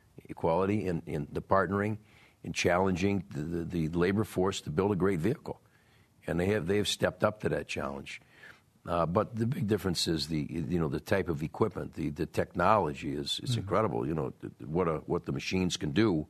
[SPEAKER 5] in the partnering and challenging the labor force to build a great vehicle, and they have stepped up to that challenge. But the big difference is the type of equipment, the technology is incredible. What the machines can do.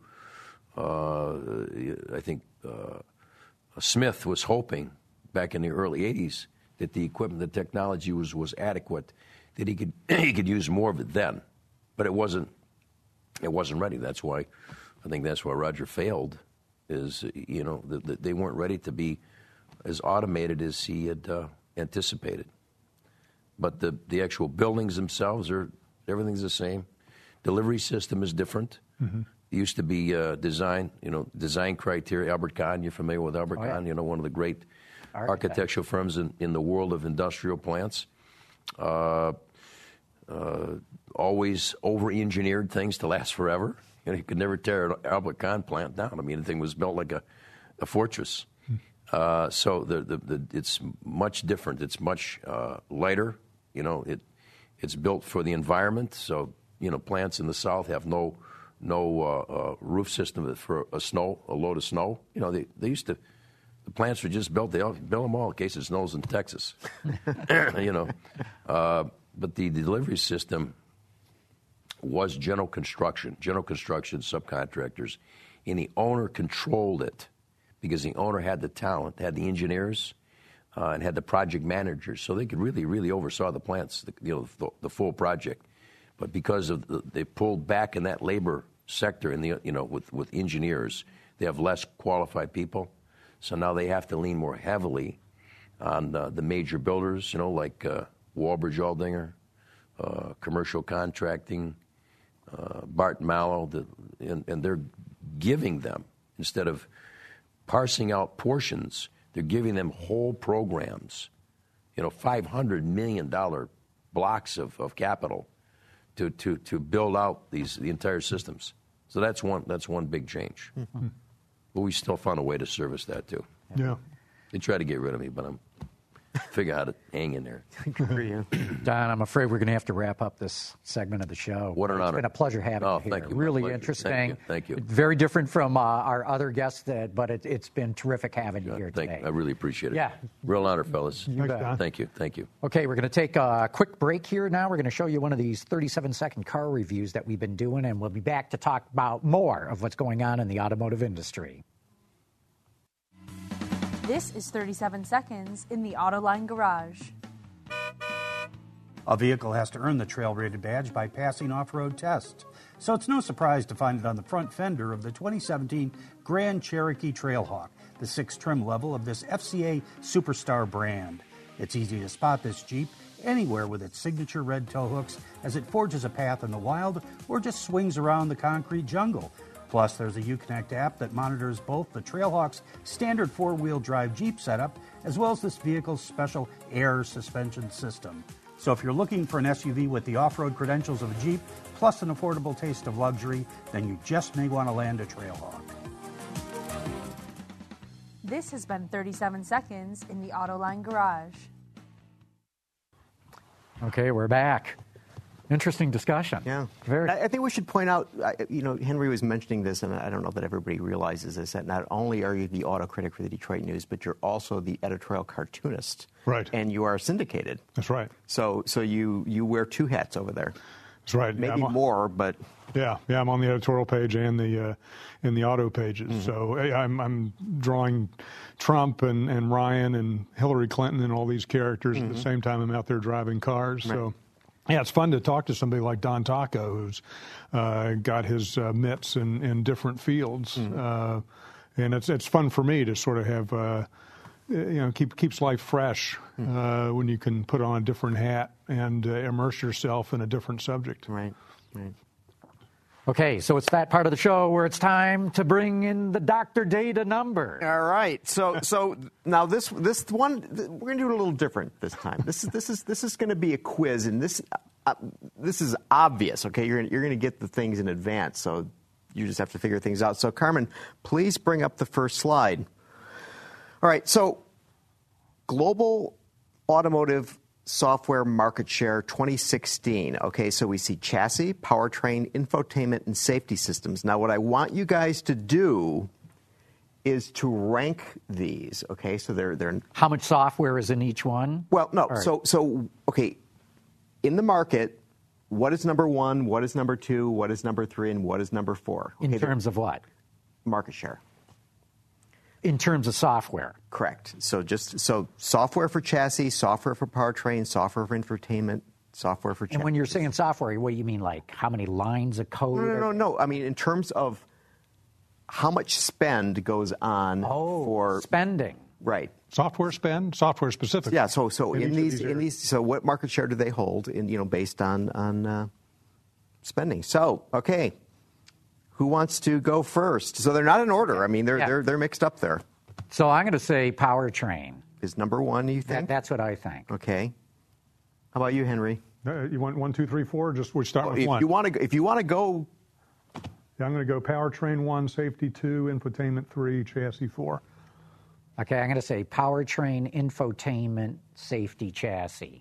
[SPEAKER 5] I think Smith was hoping back in the early '80s that the equipment, the technology was adequate, that he could use more of it then, but it wasn't ready. That's why Roger failed. Is they weren't ready to be as automated as he had anticipated. But the actual buildings themselves everything's the same. Delivery system is different. Mm-hmm. It used to be design criteria. Albert Kahn, you're familiar with Albert Kahn? One of the great architectural firms in the world of industrial plants. Always over-engineered things to last forever. You could never tear an Albert Kahn plant down. I mean, the thing was built like a fortress. So it's much different. It's much lighter. It's built for the environment. So plants in the South have no roof system for a load of snow. They used to The plants are just built. They build them all in case it snows in Texas. You know. But the delivery system was general construction subcontractors, and the owner controlled it because the owner had the talent, had the engineers, and had the project managers, so they could really oversaw the plants, the full project. But because of they pulled back in that labor sector, and with engineers, they have less qualified people, so now they have to lean more heavily on the major builders, like Walbridge Aldinger, commercial contracting, Barton Mallow, and they're giving them, instead of parsing out portions, they're giving them whole programs, $500 million blocks of capital to build out the entire systems. So that's one big change. Mm-hmm. But we still found a way to service that too.
[SPEAKER 4] Yeah.
[SPEAKER 5] They tried to get rid of me, but I'm figure out how to hang in there.
[SPEAKER 2] Don, I'm afraid we're going to have to wrap up this segment of the show.
[SPEAKER 5] What an honor.
[SPEAKER 2] It's been a pleasure having you here.
[SPEAKER 5] Thank you.
[SPEAKER 2] Really interesting.
[SPEAKER 5] Thank you.
[SPEAKER 2] Very different from our other guests, but it's been terrific having you here
[SPEAKER 5] today. I really appreciate it.
[SPEAKER 2] Yeah.
[SPEAKER 5] Real honor, fellas.
[SPEAKER 4] Thank
[SPEAKER 5] you. Thank you.
[SPEAKER 2] Okay, we're going to take a quick break here now. We're going to show you one of these 37-second car reviews that we've been doing, and we'll be back to talk about more of what's going on in the automotive industry.
[SPEAKER 6] This is 37 Seconds in the Autoline Garage.
[SPEAKER 7] A vehicle has to earn the trail-rated badge by passing off-road tests, so it's no surprise to find it on the front fender of the 2017 Grand Cherokee Trailhawk, the 6th trim level of this FCA Superstar brand. It's easy to spot this Jeep anywhere with its signature red tow hooks as it forges a path in the wild or just swings around the concrete jungle. Plus, there's a Uconnect app that monitors both the Trailhawk's standard four-wheel drive Jeep setup as well as this vehicle's special air suspension system. So if you're looking for an SUV with the off-road credentials of a Jeep plus an affordable taste of luxury, then you just may want to land a Trailhawk.
[SPEAKER 6] This has been 37 Seconds in the Autoline Garage.
[SPEAKER 2] Okay, we're back. Interesting discussion.
[SPEAKER 3] Yeah. I think we should point out, Henry was mentioning this, and I don't know that everybody realizes this, that not only are you the auto critic for the Detroit News, but you're also the editorial cartoonist.
[SPEAKER 4] Right.
[SPEAKER 3] And you are syndicated.
[SPEAKER 4] That's right.
[SPEAKER 3] So you wear two hats over there.
[SPEAKER 4] That's right.
[SPEAKER 3] Maybe more, but...
[SPEAKER 4] Yeah, I'm on the editorial page and the in the auto pages. Mm-hmm. So I'm drawing Trump and Ryan and Hillary Clinton and all these characters at the same time I'm out there driving cars. Right. So... yeah, it's fun to talk to somebody like Don Taco, who's got his mitts in different fields, and it's fun for me to sort of have keeps life fresh when you can put on a different hat and immerse yourself in a different subject.
[SPEAKER 3] Right.
[SPEAKER 2] Okay, so it's that part of the show where it's time to bring in the Dr. Data number.
[SPEAKER 3] All right. So now this one we're going to do it a little different this time. This is going to be a quiz, and this is obvious. Okay, you're going to get the things in advance, so you just have to figure things out. So Carmen, please bring up the first slide. All right. So global automotive software market share 2016. Okay, so we see chassis, powertrain, infotainment, and safety systems. Now, what I want you guys to do is to rank these. Okay, so they're
[SPEAKER 2] how much software is in each one?
[SPEAKER 3] Well, no. Right. So okay, in the market, what is number 1? What is number 2? What is number 3? And what is number 4? Okay,
[SPEAKER 2] in terms of what?
[SPEAKER 3] Market share.
[SPEAKER 2] In terms of software.
[SPEAKER 3] Correct. So software for chassis, software for powertrain, software for infotainment, software for chassis.
[SPEAKER 2] And when you're saying software, what do you mean, like how many lines of code?
[SPEAKER 3] No. I mean, in terms of how much spend goes on for
[SPEAKER 2] spending.
[SPEAKER 3] Right.
[SPEAKER 4] Software spend, software specific.
[SPEAKER 3] Yeah. So in these, so what market share do they hold based on spending? So okay. Who wants to go first? So they're not in order. I mean, they're mixed up there.
[SPEAKER 2] So I'm going to say powertrain.
[SPEAKER 3] Is number 1, you think?
[SPEAKER 2] That's what I think.
[SPEAKER 3] Okay. How about you, Henry?
[SPEAKER 4] You want 1, 2, 3, 4? Just we start with 1.
[SPEAKER 3] If you want to go.
[SPEAKER 4] Yeah, I'm going to go powertrain 1, safety 2, infotainment 3, chassis 4.
[SPEAKER 2] Okay, I'm going to say powertrain, infotainment, safety, chassis.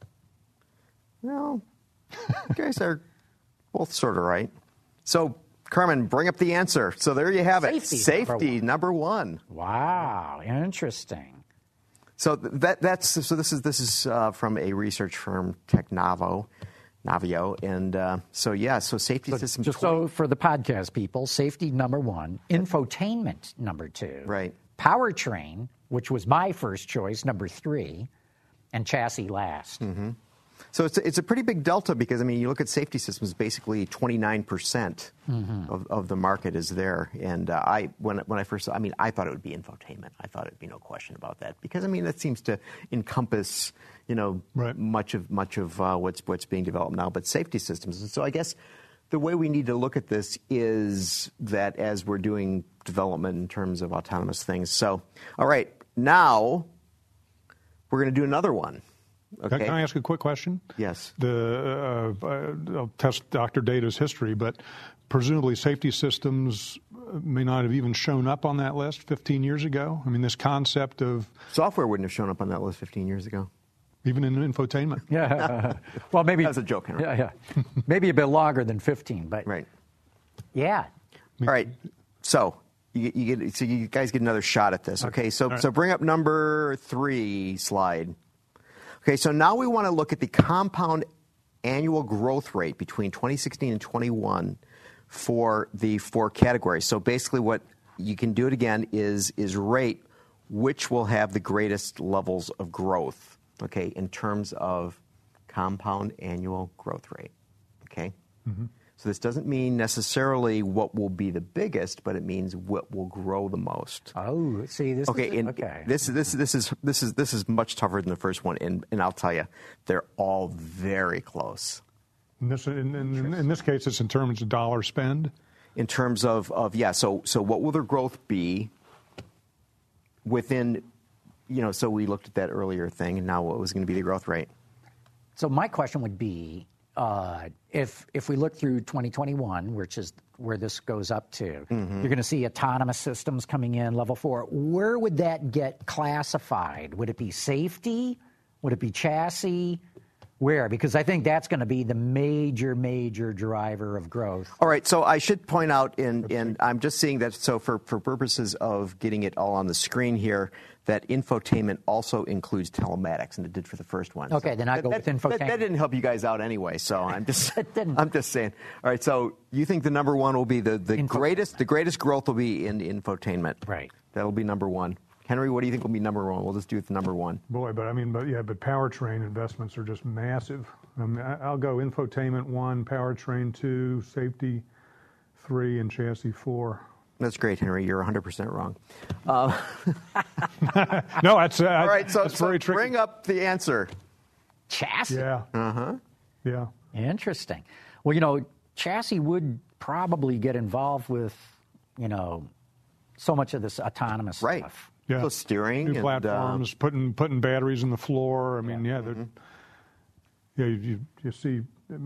[SPEAKER 3] No, you guys are both sort of right. So, Carmen, bring up the answer. So there you have it.
[SPEAKER 2] Safety,
[SPEAKER 3] number one.
[SPEAKER 2] Wow, interesting.
[SPEAKER 3] So this is from a research firm, Navio, and so safety system.
[SPEAKER 2] So for the podcast people, safety number one, infotainment number two,
[SPEAKER 3] right?
[SPEAKER 2] Powertrain, which was my first choice, number three, and chassis last.
[SPEAKER 3] Mm-hmm. So it's a pretty big delta because, I mean, you look at safety systems, basically 29% of the market is there. And when I first, I thought it would be infotainment. I thought it'd be no question about that because, I mean, that seems to encompass,
[SPEAKER 4] right.
[SPEAKER 3] much of what's being developed now. But safety systems. And so I guess the way we need to look at this is that as we're doing development in terms of autonomous things. So, all right, now we're going to do another one. Okay.
[SPEAKER 4] Can I ask a quick question?
[SPEAKER 3] Yes.
[SPEAKER 4] I'll test Dr. Data's history, but presumably safety systems may not have even shown up on that list 15 years ago. I mean, this concept of
[SPEAKER 3] software wouldn't have shown up on that list 15 years ago.
[SPEAKER 4] Even in infotainment.
[SPEAKER 2] Yeah. Well, maybe
[SPEAKER 3] that was a joke, Henry.
[SPEAKER 2] Yeah. Maybe a bit longer than 15, but
[SPEAKER 3] right.
[SPEAKER 2] Yeah.
[SPEAKER 3] All right. So you guys get another shot at this. Okay. So bring up number 3 slide. Okay, so now we want to look at the compound annual growth rate between 2016 and 21 for the 4 categories. So basically what you can do it again is rate which will have the greatest levels of growth, okay, in terms of compound annual growth rate, okay? Mm-hmm. So this doesn't mean necessarily what will be the biggest, but it means what will grow the most.
[SPEAKER 2] Oh, see, this
[SPEAKER 3] is much tougher than the first one, and I'll tell you, they're all very close.
[SPEAKER 4] In this case, it's in terms of dollar spend?
[SPEAKER 3] In terms of so what will their growth be within, so we looked at that earlier thing, and now what was going to be the growth rate?
[SPEAKER 2] So my question would be, if we look through 2021, which is where this goes up to, you're going to see autonomous systems coming in, level 4. Where would that get classified? Would it be safety? Would it be chassis? Where? Because I think that's going to be the major driver of growth.
[SPEAKER 3] All right, so I should point out, and I'm just seeing that, so for purposes of getting it all on the screen here, that infotainment also includes telematics, and it did for the first one.
[SPEAKER 2] Okay,
[SPEAKER 3] so
[SPEAKER 2] then I go with infotainment.
[SPEAKER 3] That didn't help you guys out anyway, so I'm just saying. All right, so you think the number one will be the greatest growth will be in infotainment.
[SPEAKER 2] Right.
[SPEAKER 3] That'll be number one. Henry, what do you think will be number one? We'll just do it the number one.
[SPEAKER 4] Boy, but powertrain investments are just massive. I'll go infotainment 1, powertrain 2, safety 3, and chassis 4.
[SPEAKER 3] That's great, Henry. You're 100% wrong.
[SPEAKER 4] No, that's
[SPEAKER 3] all right. So
[SPEAKER 4] very tricky.
[SPEAKER 3] Bring up the answer.
[SPEAKER 2] Chassis.
[SPEAKER 4] Yeah. Yeah.
[SPEAKER 2] Interesting. Well, chassis would probably get involved with, so much of this autonomous stuff.
[SPEAKER 4] Yeah.
[SPEAKER 3] So steering,
[SPEAKER 4] new platforms, putting batteries in the floor. I mean, you see.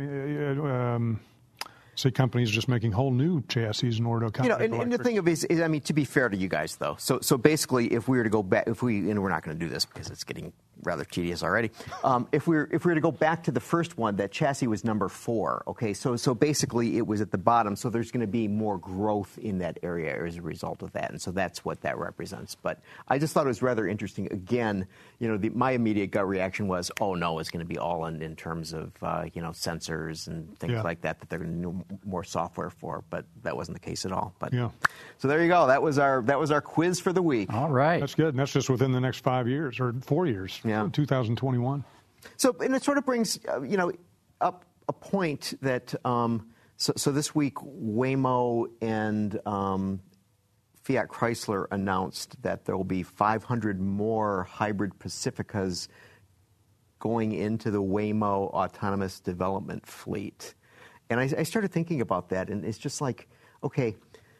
[SPEAKER 4] See companies just making whole new chassis in order to accommodate
[SPEAKER 3] and the thing of is, to be fair to you guys, though, so basically, if we were to go back, and we're not going to do this because it's getting rather tedious already. If we were to go back to the first one, that chassis was number 4. Okay, so basically it was at the bottom. So there's going to be more growth in that area as a result of that, and so that's what that represents. But I just thought it was rather interesting. Again, my immediate gut reaction was, oh no, it's going to be all in terms of sensors and things like that they're going to do more software for. But that wasn't the case at all. But so there you go. That was our quiz for the week.
[SPEAKER 2] All right,
[SPEAKER 4] that's good. And that's just within the next 5 years or 4 years.
[SPEAKER 3] Yeah.
[SPEAKER 4] 2021.
[SPEAKER 3] So, and it sort of brings, up a point that, so this week, Waymo and Fiat Chrysler announced that there will be 500 more hybrid Pacificas going into the Waymo autonomous development fleet. And I started thinking about that, and it's just like, okay,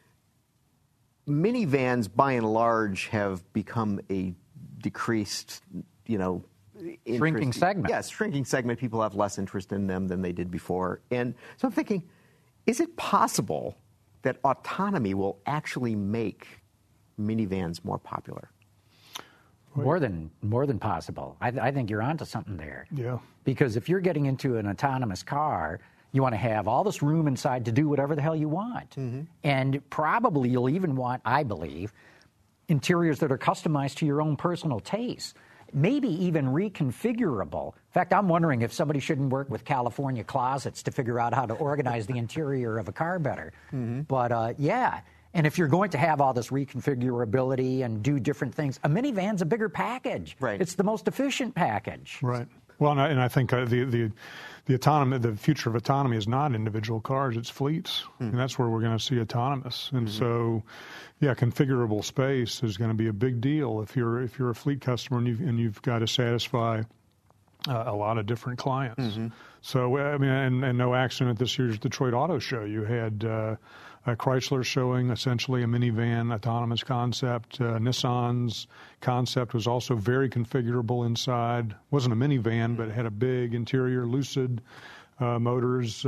[SPEAKER 3] minivans by and large have become a decreased,
[SPEAKER 2] shrinking segment.
[SPEAKER 3] Yes, shrinking segment. People have less interest in them than they did before. And so I'm thinking, is it possible that autonomy will actually make minivans more popular?
[SPEAKER 2] More than possible. I think you're onto something there.
[SPEAKER 4] Yeah.
[SPEAKER 2] Because if you're getting into an autonomous car, You want to have all this room inside to do whatever the hell you want. And probably you'll even want, I believe, interiors that are customized to your own personal taste, maybe even reconfigurable. In fact, I'm wondering if somebody shouldn't work with California Closets to figure out how to organize the interior of a car better. But yeah, and if you're going to have all this reconfigurability and do different things, a minivan's a bigger package.
[SPEAKER 3] Right.
[SPEAKER 2] It's the most efficient package.
[SPEAKER 4] Right. Well, and I think the future of autonomy is not individual cars; it's fleets, and that's where we're going to see autonomous. And so, yeah, configurable space is going to be a big deal if you're a fleet customer and you've got to satisfy a lot of different clients. So, I mean, and no accident at this year's Detroit Auto Show, you had Chrysler showing essentially a minivan autonomous concept. Nissan's concept was also very configurable inside. Wasn't a minivan, but it had a big interior. Lucid Motors,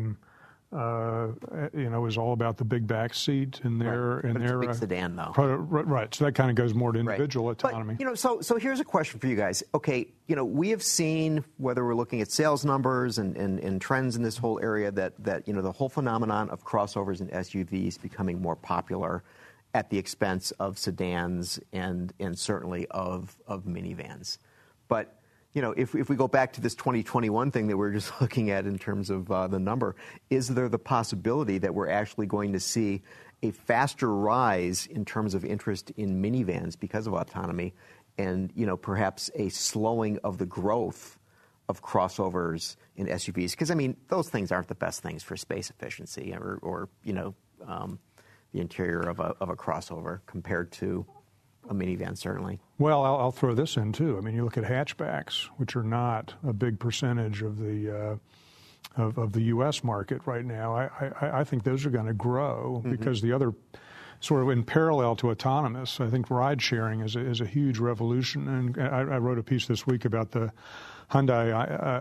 [SPEAKER 4] it was all about the big back seat in their
[SPEAKER 3] But it's a big sedan, though.
[SPEAKER 4] Right. So that kind of goes more to individual autonomy.
[SPEAKER 3] But, so here's a question for you guys. Okay, we have seen, whether we're looking at sales numbers and trends in this whole area, that the whole phenomenon of crossovers and SUVs becoming more popular at the expense of sedans and certainly of minivans. But if we go back to this 2021 thing that we're just looking at in terms of the number, is there the possibility that we're actually going to see a faster rise in terms of interest in minivans because of autonomy, and perhaps a slowing of the growth of crossovers in SUVs? Because I mean, those things aren't the best things for space efficiency or the interior of a crossover compared to a minivan, certainly.
[SPEAKER 4] Well, I'll throw this in too. I mean, you look at hatchbacks, which are not a big percentage of the U.S. market right now. I think those are going to grow because the other, sort of in parallel to autonomous, I think ride sharing is a huge revolution. And I wrote a piece this week about the Hyundai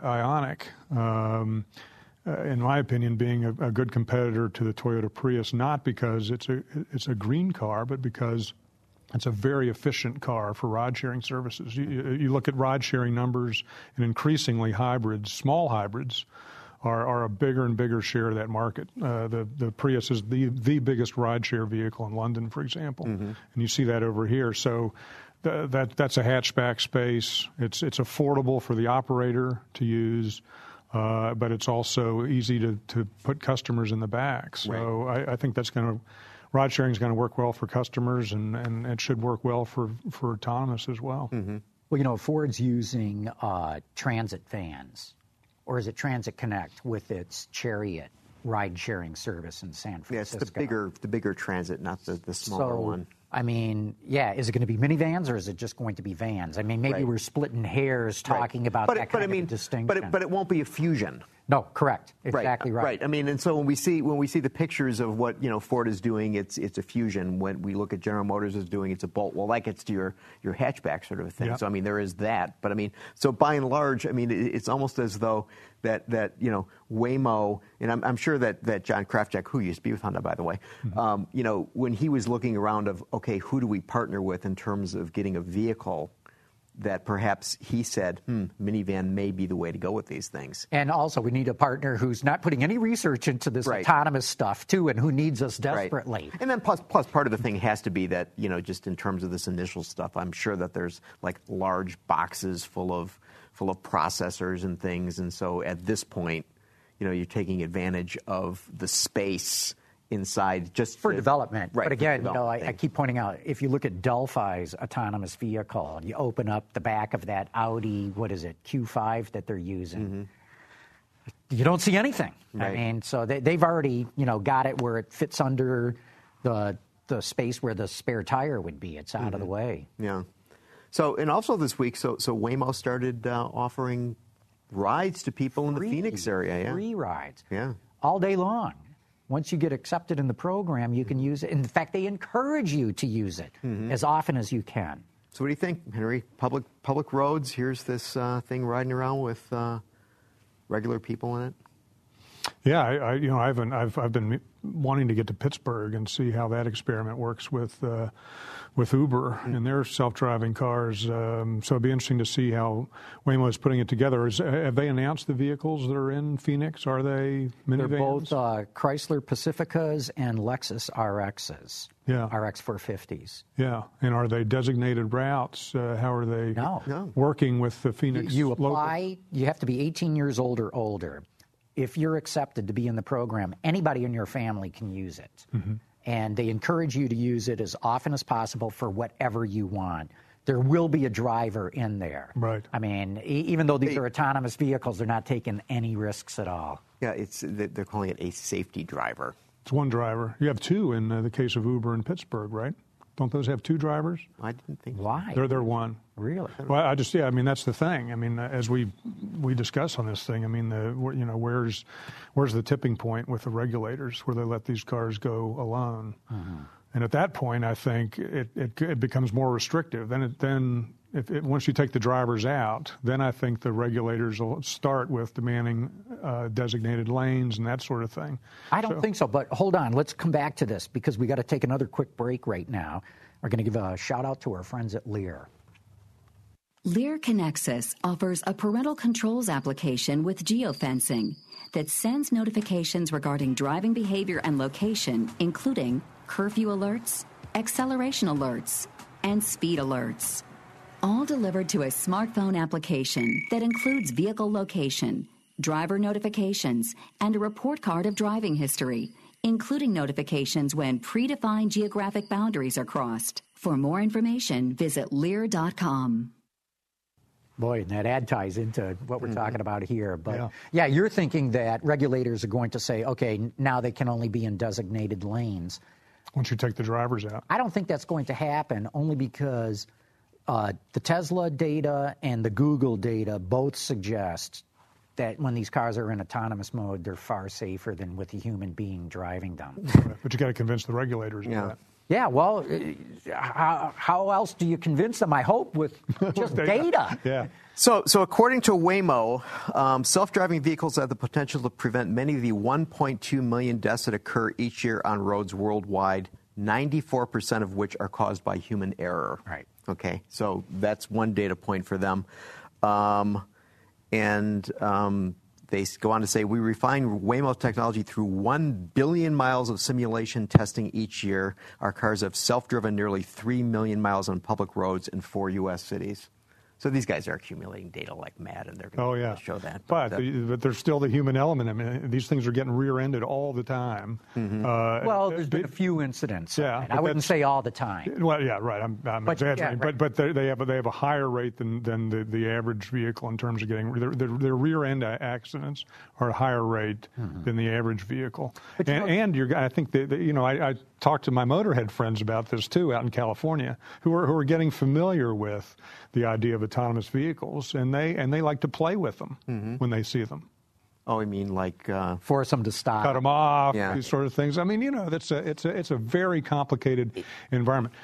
[SPEAKER 4] Ioniq. In my opinion, being a good competitor to the Toyota Prius, not because it's a green car, but because it's a very efficient car for ride-sharing services. You look at ride-sharing numbers, and increasingly hybrids, small hybrids, are a bigger and bigger share of that market. The Prius is the biggest ride-share vehicle in London, for example, and you see that over here. So that's a hatchback space. It's affordable for the operator to use, but it's also easy to put customers in the back. So I think that's going to. Ride sharing is going to work well for customers, and it should work well for autonomous as well.
[SPEAKER 2] Well, Ford's using transit vans, or is it Transit Connect with its Chariot ride-sharing service in San Francisco?
[SPEAKER 3] Yeah, it's the bigger Transit, not the smaller one.
[SPEAKER 2] I mean, yeah, is it going to be minivans or is it just going to be vans? I mean, maybe we're splitting hairs talking about that kind of distinction.
[SPEAKER 3] But it won't be a Fusion.
[SPEAKER 2] No, correct. Exactly right.
[SPEAKER 3] Right. I mean, and so when we see the pictures of what Ford is doing, it's a Fusion. When we look at General Motors is doing, it's a Bolt. Well, that gets to your hatchback sort of a thing.
[SPEAKER 4] Yep.
[SPEAKER 3] So I mean, there is that. But I mean, so by and large, I mean, it's almost as though that Waymo, and I'm sure that John Krafjack, who used to be with Honda, by the way, when he was looking around of, okay, who do we partner with in terms of getting a vehicle, that perhaps he said, minivan may be the way to go with these things.
[SPEAKER 2] And also, we need a partner who's not putting any research into this autonomous stuff, too, and who needs us desperately.
[SPEAKER 3] Right. And then plus part of the thing has to be that, just in terms of this initial stuff, I'm sure that there's like large boxes full of processors and things. And so at this point, you're taking advantage of the space inside just
[SPEAKER 2] for development.
[SPEAKER 3] Right,
[SPEAKER 2] but again, I keep pointing out, if you look at Delphi's autonomous vehicle, you open up the back of that Audi, Q5 that they're using, you don't see anything.
[SPEAKER 3] Right.
[SPEAKER 2] I mean, so they've already, got it where it fits under the space where the spare tire would be. It's out of the way.
[SPEAKER 3] Yeah. So, and also this week, so Waymo started offering rides to people in the Phoenix area. Yeah.
[SPEAKER 2] Free rides.
[SPEAKER 3] Yeah.
[SPEAKER 2] All day long. Once you get accepted in the program, you can use it. In fact, they encourage you to use it as often as you can.
[SPEAKER 3] So what do you think, Henry? Public roads, here's this thing riding around with regular people in it?
[SPEAKER 4] Yeah, I've been wanting to get to Pittsburgh and see how that experiment works with Uber and their self-driving cars. So it'd be interesting to see how Waymo is putting it together. Have they announced the vehicles that are in Phoenix? Are they minivans?
[SPEAKER 2] They're both Chrysler Pacificas and Lexus RXs.
[SPEAKER 4] Yeah.
[SPEAKER 2] RX 450s.
[SPEAKER 4] Yeah, and are they designated routes? How are they working with the Phoenix?
[SPEAKER 2] You apply. You have to be 18 years old or older. If you're accepted to be in the program, anybody in your family can use it. Mm-hmm. And they encourage you to use it as often as possible for whatever you want. There will be a driver in there.
[SPEAKER 4] Right.
[SPEAKER 2] I mean, even though these are autonomous vehicles, they're not taking any risks at all.
[SPEAKER 3] Yeah, they're calling it a safety driver.
[SPEAKER 4] It's one driver. You have two in the case of Uber in Pittsburgh, right? Don't those have two drivers?
[SPEAKER 3] I didn't think so.
[SPEAKER 2] Why?
[SPEAKER 4] They're one.
[SPEAKER 2] Really?
[SPEAKER 4] Well, I mean, that's the thing. I mean, as we discuss on this thing, I mean, where's the tipping point with the regulators where they let these cars go alone? Mm-hmm. And at that point, I think it becomes more restrictive. Then once you take the drivers out, then I think the regulators will start with demanding designated lanes and that sort of thing.
[SPEAKER 2] I don't think so, but hold on. Let's come back to this because we got to take another quick break right now. We're going to give a shout out to our friends at Lear.
[SPEAKER 8] Lear Connexus offers a parental controls application with geofencing that sends notifications regarding driving behavior and location, including curfew alerts, acceleration alerts, and speed alerts. All delivered to a smartphone application that includes vehicle location, driver notifications, and a report card of driving history, including notifications when predefined geographic boundaries are crossed. For more information, visit Lear.com.
[SPEAKER 2] Boy, and that ad ties into what we're talking about here. But yeah, you're thinking that regulators are going to say, okay, now they can only be in designated lanes.
[SPEAKER 4] Once you take the drivers out.
[SPEAKER 2] I don't think that's going to happen only because the Tesla data and the Google data both suggest that when these cars are in autonomous mode, they're far safer than with a human being driving them.
[SPEAKER 4] But you got to convince the regulators of that.
[SPEAKER 2] Yeah, well, how else do you convince them? I hope with just data.
[SPEAKER 4] Yeah.
[SPEAKER 3] So according to Waymo, self-driving vehicles have the potential to prevent many of the 1.2 million deaths that occur each year on roads worldwide, 94% of which are caused by human error.
[SPEAKER 2] Right.
[SPEAKER 3] Okay, so that's one data point for them. They go on to say, we refine Waymo technology through 1 billion miles of simulation testing each year. Our cars have self-driven nearly 3 million miles on public roads in 4 U.S. cities. So these guys are accumulating data like mad, and they're going to show that.
[SPEAKER 4] But there's still the human element. I mean, these things are getting rear-ended all the time.
[SPEAKER 2] Mm-hmm. Well, there's been a few incidents. Yeah, I wouldn't say all the time.
[SPEAKER 4] Well, yeah, right. I'm exaggerating. Yeah, right. But they have a higher rate than the average vehicle in terms of getting their rear-end accidents are at a higher rate than the average vehicle. I think I talked to my motorhead friends about this too out in California, who are getting familiar with the idea of autonomous vehicles, and they like to play with them when they see them.
[SPEAKER 3] Oh, I mean, like
[SPEAKER 2] force them to stop,
[SPEAKER 4] cut them off, these sort of things. I mean, it's a very complicated environment,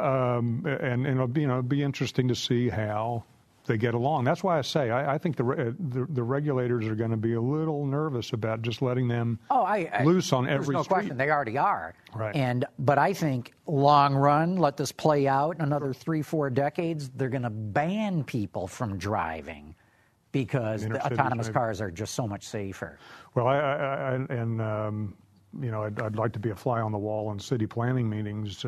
[SPEAKER 4] and it'll be interesting to see how they get along. That's why I say I think the regulators are going to be a little nervous about just letting them loose on every street.
[SPEAKER 2] There's no question, they already are.
[SPEAKER 4] Right.
[SPEAKER 2] But I think long run, let this play out, another 3-4 decades, they're going to ban people from driving because the autonomous cars are just so much safer.
[SPEAKER 4] Well, I'd like to be a fly on the wall in city planning meetings.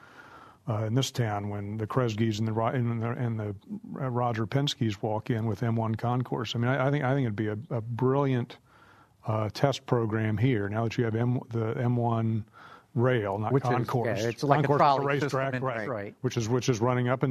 [SPEAKER 4] In this town, when the Kresges and the Roger Penske's walk in with M1 Concourse, I mean, I think it'd be a brilliant test program here. Now that you have the M1 rail, not Concourse.
[SPEAKER 2] It's like
[SPEAKER 4] Concourse
[SPEAKER 2] a trolley
[SPEAKER 4] racetrack, right? Which is running up and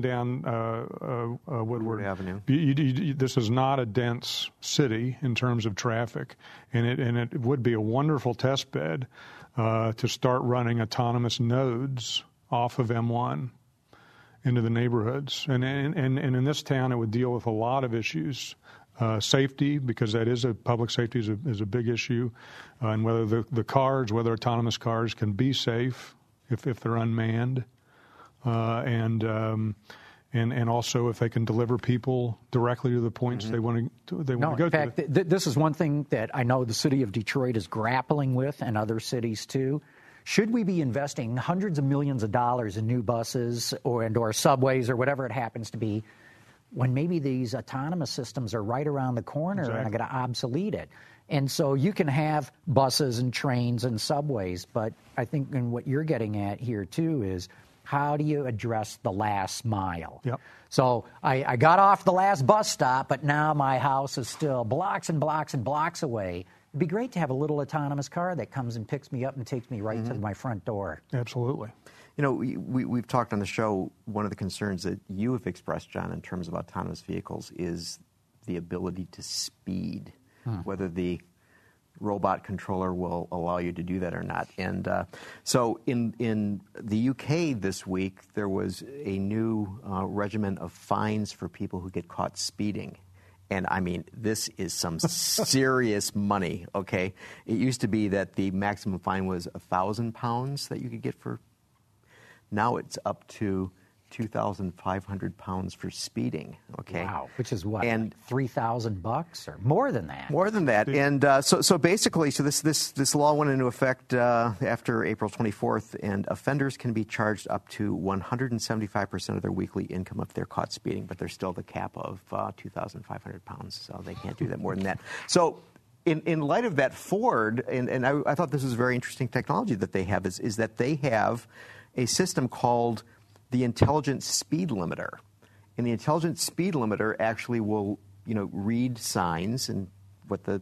[SPEAKER 4] down Woodward
[SPEAKER 3] Avenue.
[SPEAKER 4] This is not a dense city in terms of traffic, and it would be a wonderful test bed to start running autonomous nodes off of M1 into the neighborhoods. And in this town, it would deal with a lot of issues. Safety, because that is public safety is a big issue, and whether whether autonomous cars can be safe if they're unmanned, and and also if they can deliver people directly to the points they want to go
[SPEAKER 2] in fact, this is one thing that I know the city of Detroit is grappling with, and other cities too. Should we be investing hundreds of millions of dollars in new buses or subways or whatever it happens to be, when maybe these autonomous systems are right around the corner and are going to obsolete it? And so you can have buses and trains and subways, but I think and what you're getting at here too is, how do you address the last mile?
[SPEAKER 4] Yep.
[SPEAKER 2] So I got off the last bus stop, but now my house is still blocks and blocks and blocks away. It'd be great to have a little autonomous car that comes and picks me up and takes me right to my front door.
[SPEAKER 4] Absolutely.
[SPEAKER 3] You know, we've talked on the show, one of the concerns that you have expressed, John, in terms of autonomous vehicles is the ability to speed, whether the robot controller will allow you to do that or not. And so in the UK this week, there was a new regimen of fines for people who get caught speeding. And, I mean, this is some serious money, okay? It used to be that the maximum fine was £1,000 that you could get for. Now it's up to £2,500 for speeding, okay?
[SPEAKER 2] Wow, which is what,
[SPEAKER 3] and
[SPEAKER 2] $3,000 or more than that?
[SPEAKER 3] More than that. And so basically, this law went into effect after April 24th, and offenders can be charged up to 175% of their weekly income if they're caught speeding, but there's still the cap of £2,500, so they can't do that more than that. So in light of that, Ford, and I thought this was a very interesting technology that they have, is that they have a system called the intelligent speed limiter. And the intelligent speed limiter actually will, read signs and what the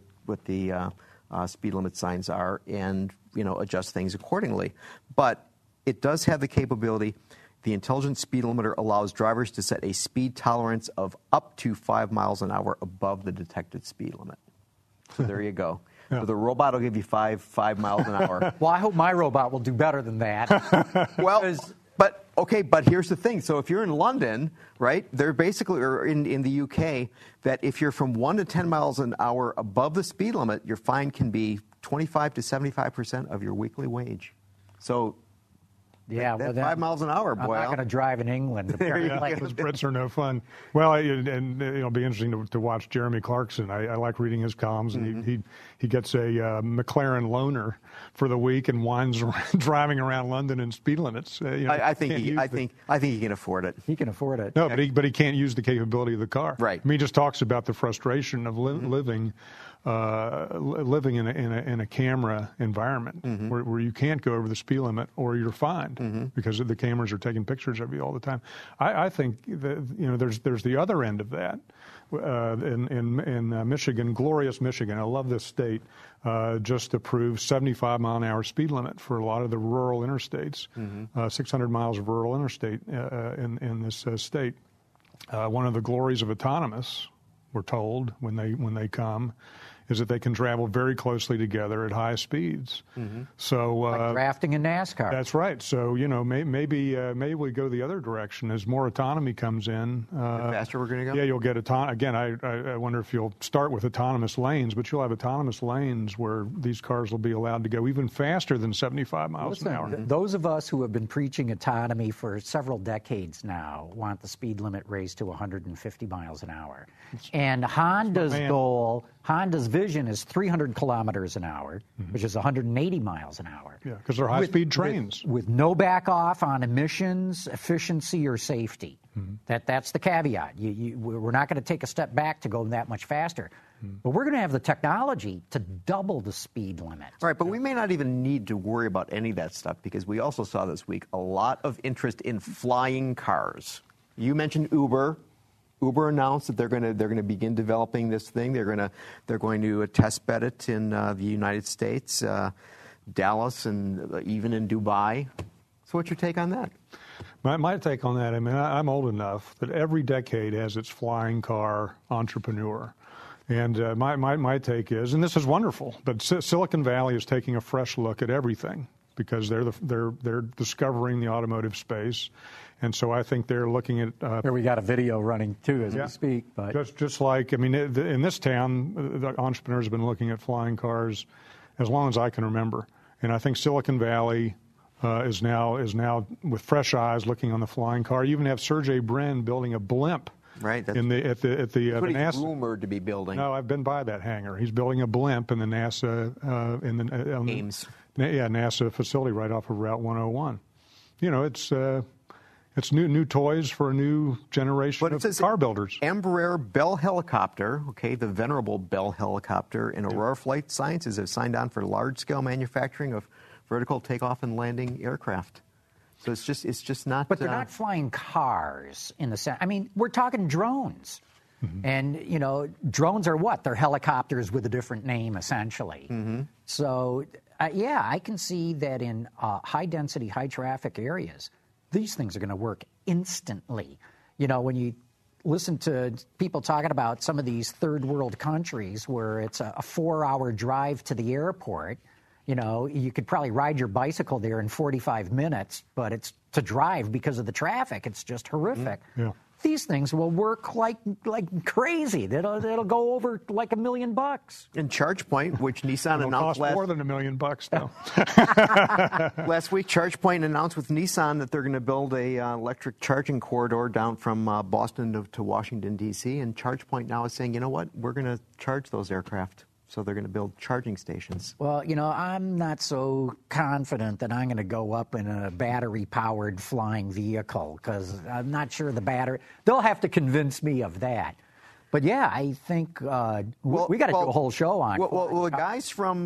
[SPEAKER 3] speed limit signs are and, adjust things accordingly. But it does have the capability. The intelligent speed limiter allows drivers to set a speed tolerance of up to 5 miles an hour above the detected speed limit. So there you go. Yeah. So the robot will give you 5 miles an hour.
[SPEAKER 2] Well, I hope my robot will do better than that.
[SPEAKER 3] Well, but here's the thing. So if you're in London, right, they're basically, or in the UK, that if you're from 1 to 10 miles an hour above the speed limit, your fine can be 25 to 75% of your weekly wage. So
[SPEAKER 2] yeah,
[SPEAKER 3] that 5 miles an hour, boy.
[SPEAKER 2] I'm not going to drive in England.
[SPEAKER 4] Those Brits are no fun. Well, and it'll be interesting to watch Jeremy Clarkson. I like reading his columns, and he gets a McLaren loaner for the week and winds around, driving around London in speed limits.
[SPEAKER 3] I think he can afford it.
[SPEAKER 2] He can afford it.
[SPEAKER 4] No, but he can't use the capability of the car.
[SPEAKER 3] Right.
[SPEAKER 4] I mean, he just talks about the frustration of living in a camera environment where you can't go over the speed limit or you're fined because the cameras are taking pictures of you all the time. I think that there's the other end of that. In Michigan, glorious Michigan, I love this state, just approved 75-mile-an-hour speed limit for a lot of the rural interstates, 600 miles of rural interstate in this state. One of the glories of autonomous, we're told, when they come, is that they can travel very closely together at high speeds. So
[SPEAKER 2] like drafting in NASCAR.
[SPEAKER 4] That's right. So maybe we go the other direction as more autonomy comes in.
[SPEAKER 3] The faster we're going to go.
[SPEAKER 4] Yeah, you'll get again. I wonder if you'll start with autonomous lanes, but you'll have autonomous lanes where these cars will be allowed to go even faster than 75 miles an hour.
[SPEAKER 2] Those of us who have been preaching autonomy for several decades now want the speed limit raised to 150 miles an hour. And Honda's goal, Honda's vision is 300 kilometers an hour, which is 180 miles an hour.
[SPEAKER 4] Yeah, because they're high-speed trains.
[SPEAKER 2] With no back off on emissions, efficiency, or safety. That's the caveat. We're not going to take a step back to go that much faster. But we're going to have the technology to double the speed limit.
[SPEAKER 3] All right, but we may not even need to worry about any of that stuff because we also saw this week a lot of interest in flying cars. You mentioned Uber. Uber announced that they're going to begin developing this thing. They're going to test bed it in the United States, Dallas, and even in Dubai. So, what's your take on that?
[SPEAKER 4] My take on that, I mean, I'm old enough that every decade has its flying car entrepreneur. And my take is, and this is wonderful, but Silicon Valley is taking a fresh look at everything because they're discovering the automotive space. And so I think they're looking at...
[SPEAKER 2] Here we got a video running, too, as we speak.
[SPEAKER 4] But just like, I mean, in this town, the entrepreneurs have been looking at flying cars as long as I can remember. And I think Silicon Valley is now with fresh eyes looking on the flying car. You even have Sergey Brin building a blimp.
[SPEAKER 3] Right.
[SPEAKER 4] At the NASA.
[SPEAKER 3] He's rumored to be building.
[SPEAKER 4] No, I've been by that hangar. He's building a blimp in the NASA
[SPEAKER 3] Ames.
[SPEAKER 4] NASA facility right off of Route 101. It's new toys for a new generation of car builders.
[SPEAKER 3] Embraer Bell Helicopter, the venerable Bell Helicopter, and Aurora Flight Sciences have signed on for large-scale manufacturing of vertical takeoff and landing aircraft. So it's just not.
[SPEAKER 2] But they're not flying cars in the sense. I mean, we're talking drones. Mm-hmm. And, drones are what? They're helicopters with a different name, essentially. Mm-hmm. So, I can see that in high-density, high-traffic areas, these things are going to work instantly. When you listen to people talking about some of these third-world countries where it's a 4-hour drive to the airport, you could probably ride your bicycle there in 45 minutes, but it's to drive because of the traffic. It's just horrific. Yeah. These things will work like crazy. It'll go over like $1 million.
[SPEAKER 3] And ChargePoint, which Nissan announced
[SPEAKER 4] more than $1 million, though.
[SPEAKER 3] Last week, ChargePoint announced with Nissan that they're going to build a electric charging corridor down from Boston to Washington, D.C. And ChargePoint now is saying, you know what, we're going to charge those aircraft. So they're going to build charging stations.
[SPEAKER 2] Well, I'm not so confident that I'm going to go up in a battery-powered flying vehicle because I'm not sure the battery. They'll have to convince me of that. But yeah, I think we got to do a whole show on.
[SPEAKER 3] Well, the guys from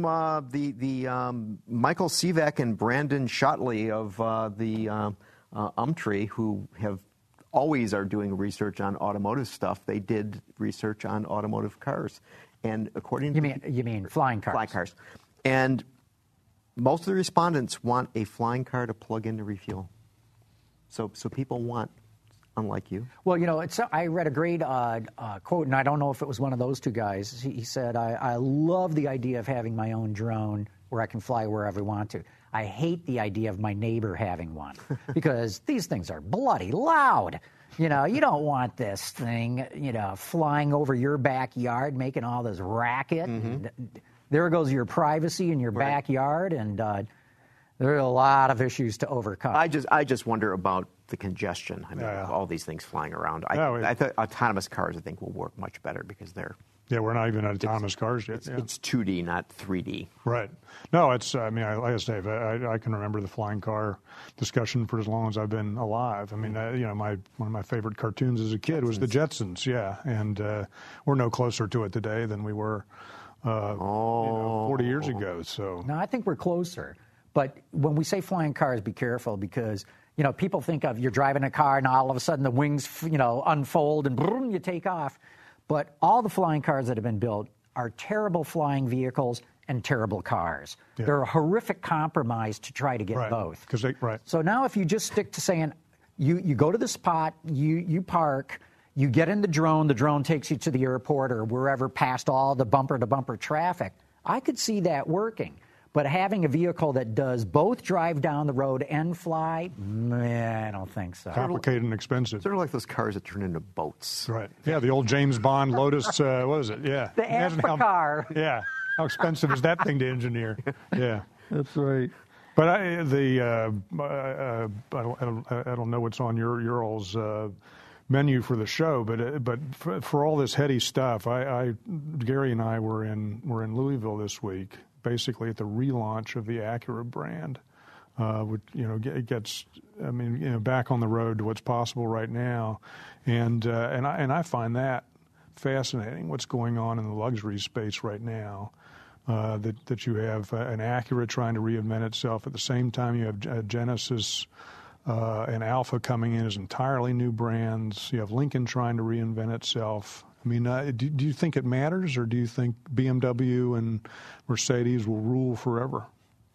[SPEAKER 3] the Michael Sivak and Brandon Shotley of the Umtree, who have always are doing research on automotive stuff, they did research on automotive cars. And according to
[SPEAKER 2] you mean flying cars?
[SPEAKER 3] Flying cars. And most of the respondents want a flying car to plug in to refuel. So people want, unlike you.
[SPEAKER 2] Well, I read a great quote, and I don't know if it was one of those two guys. He said, I love the idea of having my own drone where I can fly wherever I want to. I hate the idea of my neighbor having one because these things are bloody loud. You don't want this thing, flying over your backyard, making all this racket. Mm-hmm. There goes your privacy in your backyard, and there are a lot of issues to overcome.
[SPEAKER 3] I just wonder about the congestion. I mean, all these things flying around. I think autonomous cars, will work much better because they're.
[SPEAKER 4] Yeah, we're not even at autonomous cars yet.
[SPEAKER 3] It's 2D, not 3D.
[SPEAKER 4] Right. No, it's. I mean, like I say, I can remember the flying car discussion for as long as I've been alive. I mean, one of my favorite cartoons as a kid was the Jetsons. Yeah, and we're no closer to it today than we were 40 years ago. So.
[SPEAKER 2] No, I think we're closer. But when we say flying cars, be careful because people think of you're driving a car and all of a sudden the wings unfold and boom, you take off. But all the flying cars that have been built are terrible flying vehicles and terrible cars. Yeah. They're a horrific compromise to try to get both. So now if you just stick to saying you go to the spot, you park, you get in the drone takes you to the airport or wherever past all the bumper-to-bumper traffic, I could see that working. But having a vehicle that does both drive down the road and fly, I don't think so.
[SPEAKER 4] Complicated and expensive.
[SPEAKER 3] Sort of like those cars that turn into boats.
[SPEAKER 4] Right. Yeah, the old James Bond Lotus, what was it? Yeah.
[SPEAKER 2] The Aspa car.
[SPEAKER 4] Yeah. How expensive is that thing to engineer? Yeah.
[SPEAKER 2] That's right.
[SPEAKER 4] But I don't know what's on your all's menu for the show, but for all this heady stuff, Gary and I were in Louisville this week. Basically, at the relaunch of the Acura brand, which it gets, back on the road to what's possible right now, and I find that fascinating. What's going on in the luxury space right now? That you have an Acura trying to reinvent itself at the same time you have Genesis and Alfa coming in as entirely new brands. You have Lincoln trying to reinvent itself. I mean, do you think it matters, or do you think BMW and Mercedes will rule forever?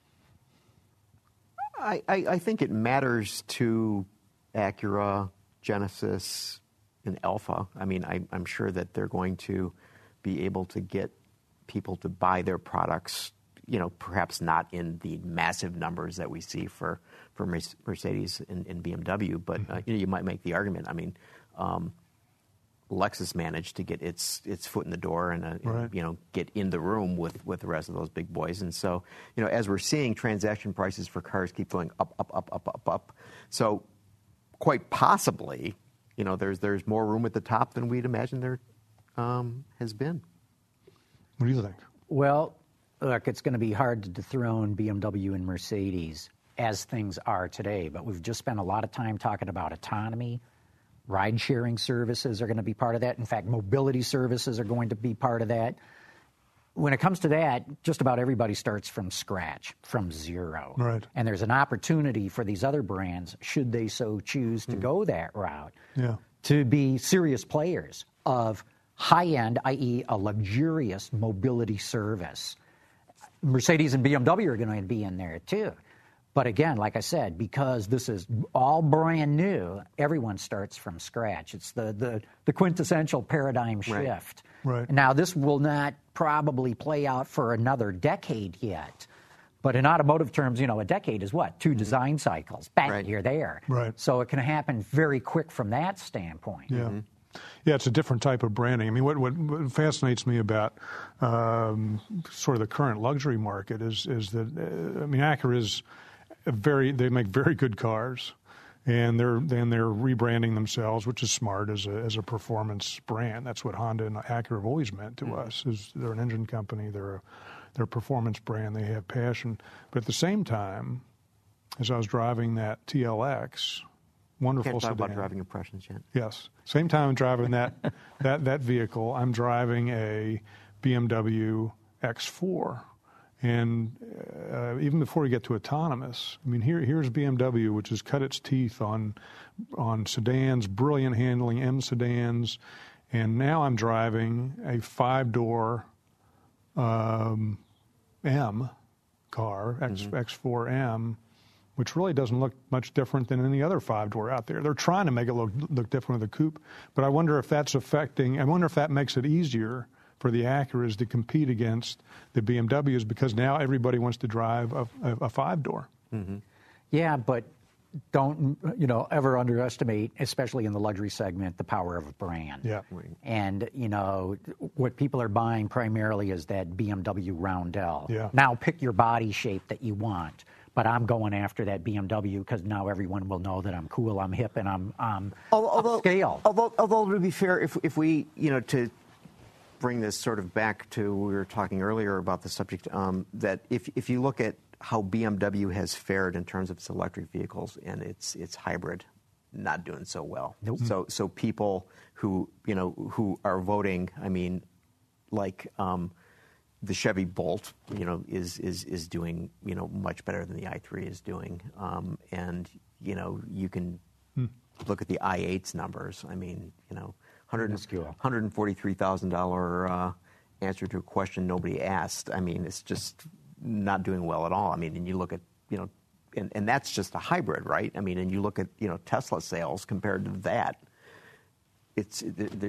[SPEAKER 3] I think it matters to Acura, Genesis, and Alfa. I mean, I'm sure that they're going to be able to get people to buy their products, perhaps not in the massive numbers that we see for Mercedes and BMW, but you might make the argument. I mean, Lexus managed to get its foot in the door and get in the room with the rest of those big boys. And so, as we're seeing transaction prices for cars keep going up. So quite possibly, there's more room at the top than we'd imagined there has been.
[SPEAKER 4] What do you think?
[SPEAKER 2] Well, look, it's going to be hard to dethrone BMW and Mercedes as things are today, but we've just spent a lot of time talking about autonomy. Ride-sharing services are going to be part of that. In fact, mobility services are going to be part of that. When it comes to that, just about everybody starts from scratch, from zero.
[SPEAKER 4] Right.
[SPEAKER 2] And there's an opportunity for these other brands, should they so choose to go that route, to be serious players of high-end, i.e. a luxurious mobility service. Mercedes and BMW are going to be in there, too. But again, like I said, because this is all brand new, everyone starts from scratch. It's the quintessential paradigm shift.
[SPEAKER 4] Right.
[SPEAKER 2] Now, this will not probably play out for another decade yet. But in automotive terms, a decade is what? 2 design cycles. Bang, you're there.
[SPEAKER 4] Right.
[SPEAKER 2] So it can happen very quick from that standpoint.
[SPEAKER 4] Yeah. Mm-hmm. Yeah, it's a different type of branding. I mean, what fascinates me about sort of the current luxury market is that, Acura is they make very good cars, and they're rebranding themselves, which is smart as a performance brand. That's what Honda and Acura have always meant to us. Is they're an engine company, they're a performance brand, they have passion. But at the same time, as I was driving that TLX, wonderful
[SPEAKER 3] Can't talk
[SPEAKER 4] sedan.
[SPEAKER 3] about driving impressions yet.
[SPEAKER 4] Yes. Same time I'm driving that vehicle, I'm driving a BMW X4. And even before you get to autonomous, here's BMW, which has cut its teeth on sedans, brilliant handling, M sedans, and now I'm driving a 5-door M car, X4M, which really doesn't look much different than any other 5-door out there. They're trying to make it look different with the coupe, but I wonder if that makes it easier for the Acuras to compete against the BMWs, because now everybody wants to drive a 5-door.
[SPEAKER 2] Mm-hmm. Yeah, but don't ever underestimate, especially in the luxury segment, the power of a brand.
[SPEAKER 4] Yeah.
[SPEAKER 2] And what people are buying primarily is that BMW Roundel.
[SPEAKER 4] Yeah.
[SPEAKER 2] Now pick your body shape that you want, but I'm going after that BMW because now everyone will know that I'm cool, I'm hip, and I'm upscale.
[SPEAKER 3] Although to be fair, if we to bring this sort of back to, we were talking earlier about the subject, that if you look at how BMW has fared in terms of its electric vehicles and its hybrid, not doing so well.
[SPEAKER 2] Nope.
[SPEAKER 3] So people who are voting, the Chevy Bolt, is doing much better than the i3 is doing, and you can look at the i8's numbers. $143,000 answer to a question nobody asked. It's just not doing well at all. And you look at, and that's just a hybrid, right? And you look at, Tesla sales compared to that. It's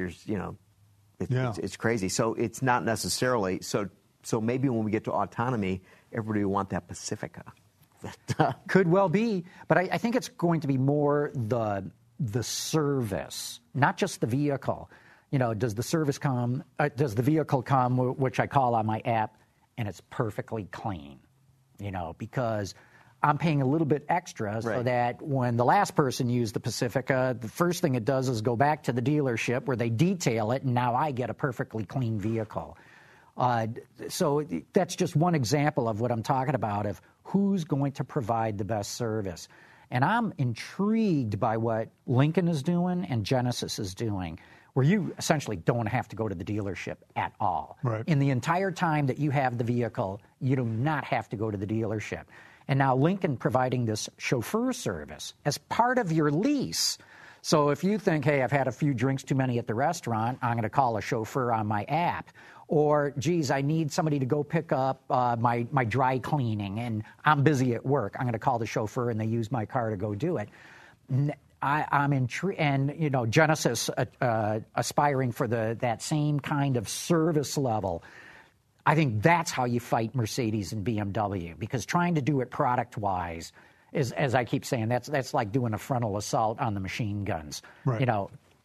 [SPEAKER 3] crazy. So it's not necessarily, so maybe when we get to autonomy, everybody will want that Pacifica.
[SPEAKER 2] Could well be, but I think it's going to be more the service, not just the vehicle. Does the service come, does the vehicle come, which I call on my app, and it's perfectly clean, because I'm paying a little bit extra so that when the last person used the Pacifica, the first thing it does is go back to the dealership where they detail it, and now I get a perfectly clean vehicle. So that's just one example of what I'm talking about, of who's going to provide the best service. And I'm intrigued by what Lincoln is doing and Genesis is doing, where you essentially don't have to go to the dealership at all.
[SPEAKER 4] Right.
[SPEAKER 2] In the entire time that you have the vehicle, you do not have to go to the dealership. And now Lincoln providing this chauffeur service as part of your lease. So if you think, hey, I've had a few drinks too many at the restaurant, I'm going to call a chauffeur on my app. Or, geez, I need somebody to go pick up my dry cleaning, and I'm busy at work. I'm going to call the chauffeur, and they use my car to go do it. I'm intrigued, and Genesis aspiring for that same kind of service level. I think that's how you fight Mercedes and BMW, because trying to do it product-wise is, as I keep saying, that's like doing a frontal assault on the machine guns.
[SPEAKER 4] Right.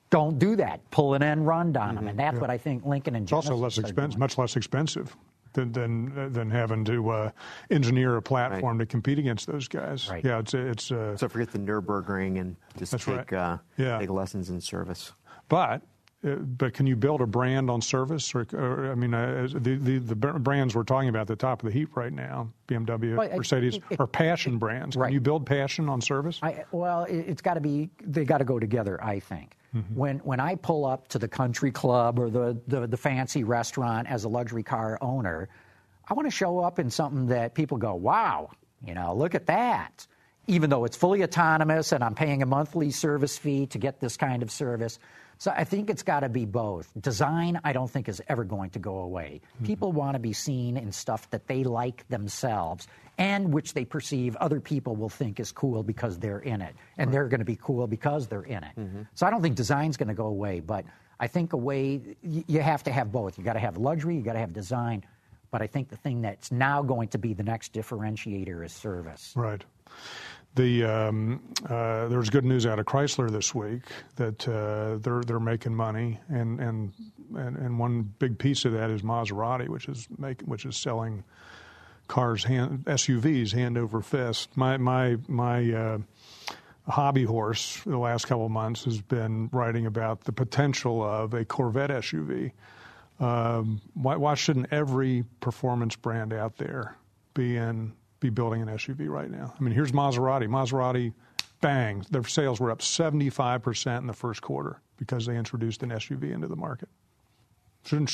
[SPEAKER 2] don't do that. Pull an end run on them, and that's what I think Lincoln and Genesis
[SPEAKER 4] It's also less expensive, much less expensive than having to engineer a platform to compete against those guys.
[SPEAKER 2] Right.
[SPEAKER 4] Yeah, it's
[SPEAKER 3] So forget the Nürburgring and just take lessons in service.
[SPEAKER 4] But can you build a brand on service? Or I mean, the brands we're talking about at the top of the heap right now, BMW, Mercedes, are passion brands. Can you build passion on service?
[SPEAKER 2] It's got to be. They got to go together, I think. Mm-hmm. When I pull up to the country club or the fancy restaurant as a luxury car owner, I want to show up in something that people go, wow, look at that. Even though it's fully autonomous and I'm paying a monthly service fee to get this kind of service. So I think it's got to be both. Design, I don't think, is ever going to go away. Mm-hmm. People want to be seen in stuff that they like themselves and which they perceive other people will think is cool because they're in it. And they're going to be cool because they're in it. Mm-hmm. So I don't think design's going to go away, but I think you have to have both. You got to have luxury, you got to have design, but I think the thing that's now going to be the next differentiator is service.
[SPEAKER 4] Right. There was good news out of Chrysler this week that they're making money, and one big piece of that is Maserati, which is selling cars, SUVs hand over fist. My hobby horse the last couple of months has been writing about the potential of a Corvette SUV. Why shouldn't every performance brand out there be building an SUV right now? I mean, here's Maserati. Maserati, bang, their sales were up 75% in the first quarter because they introduced an SUV into the market. Shouldn't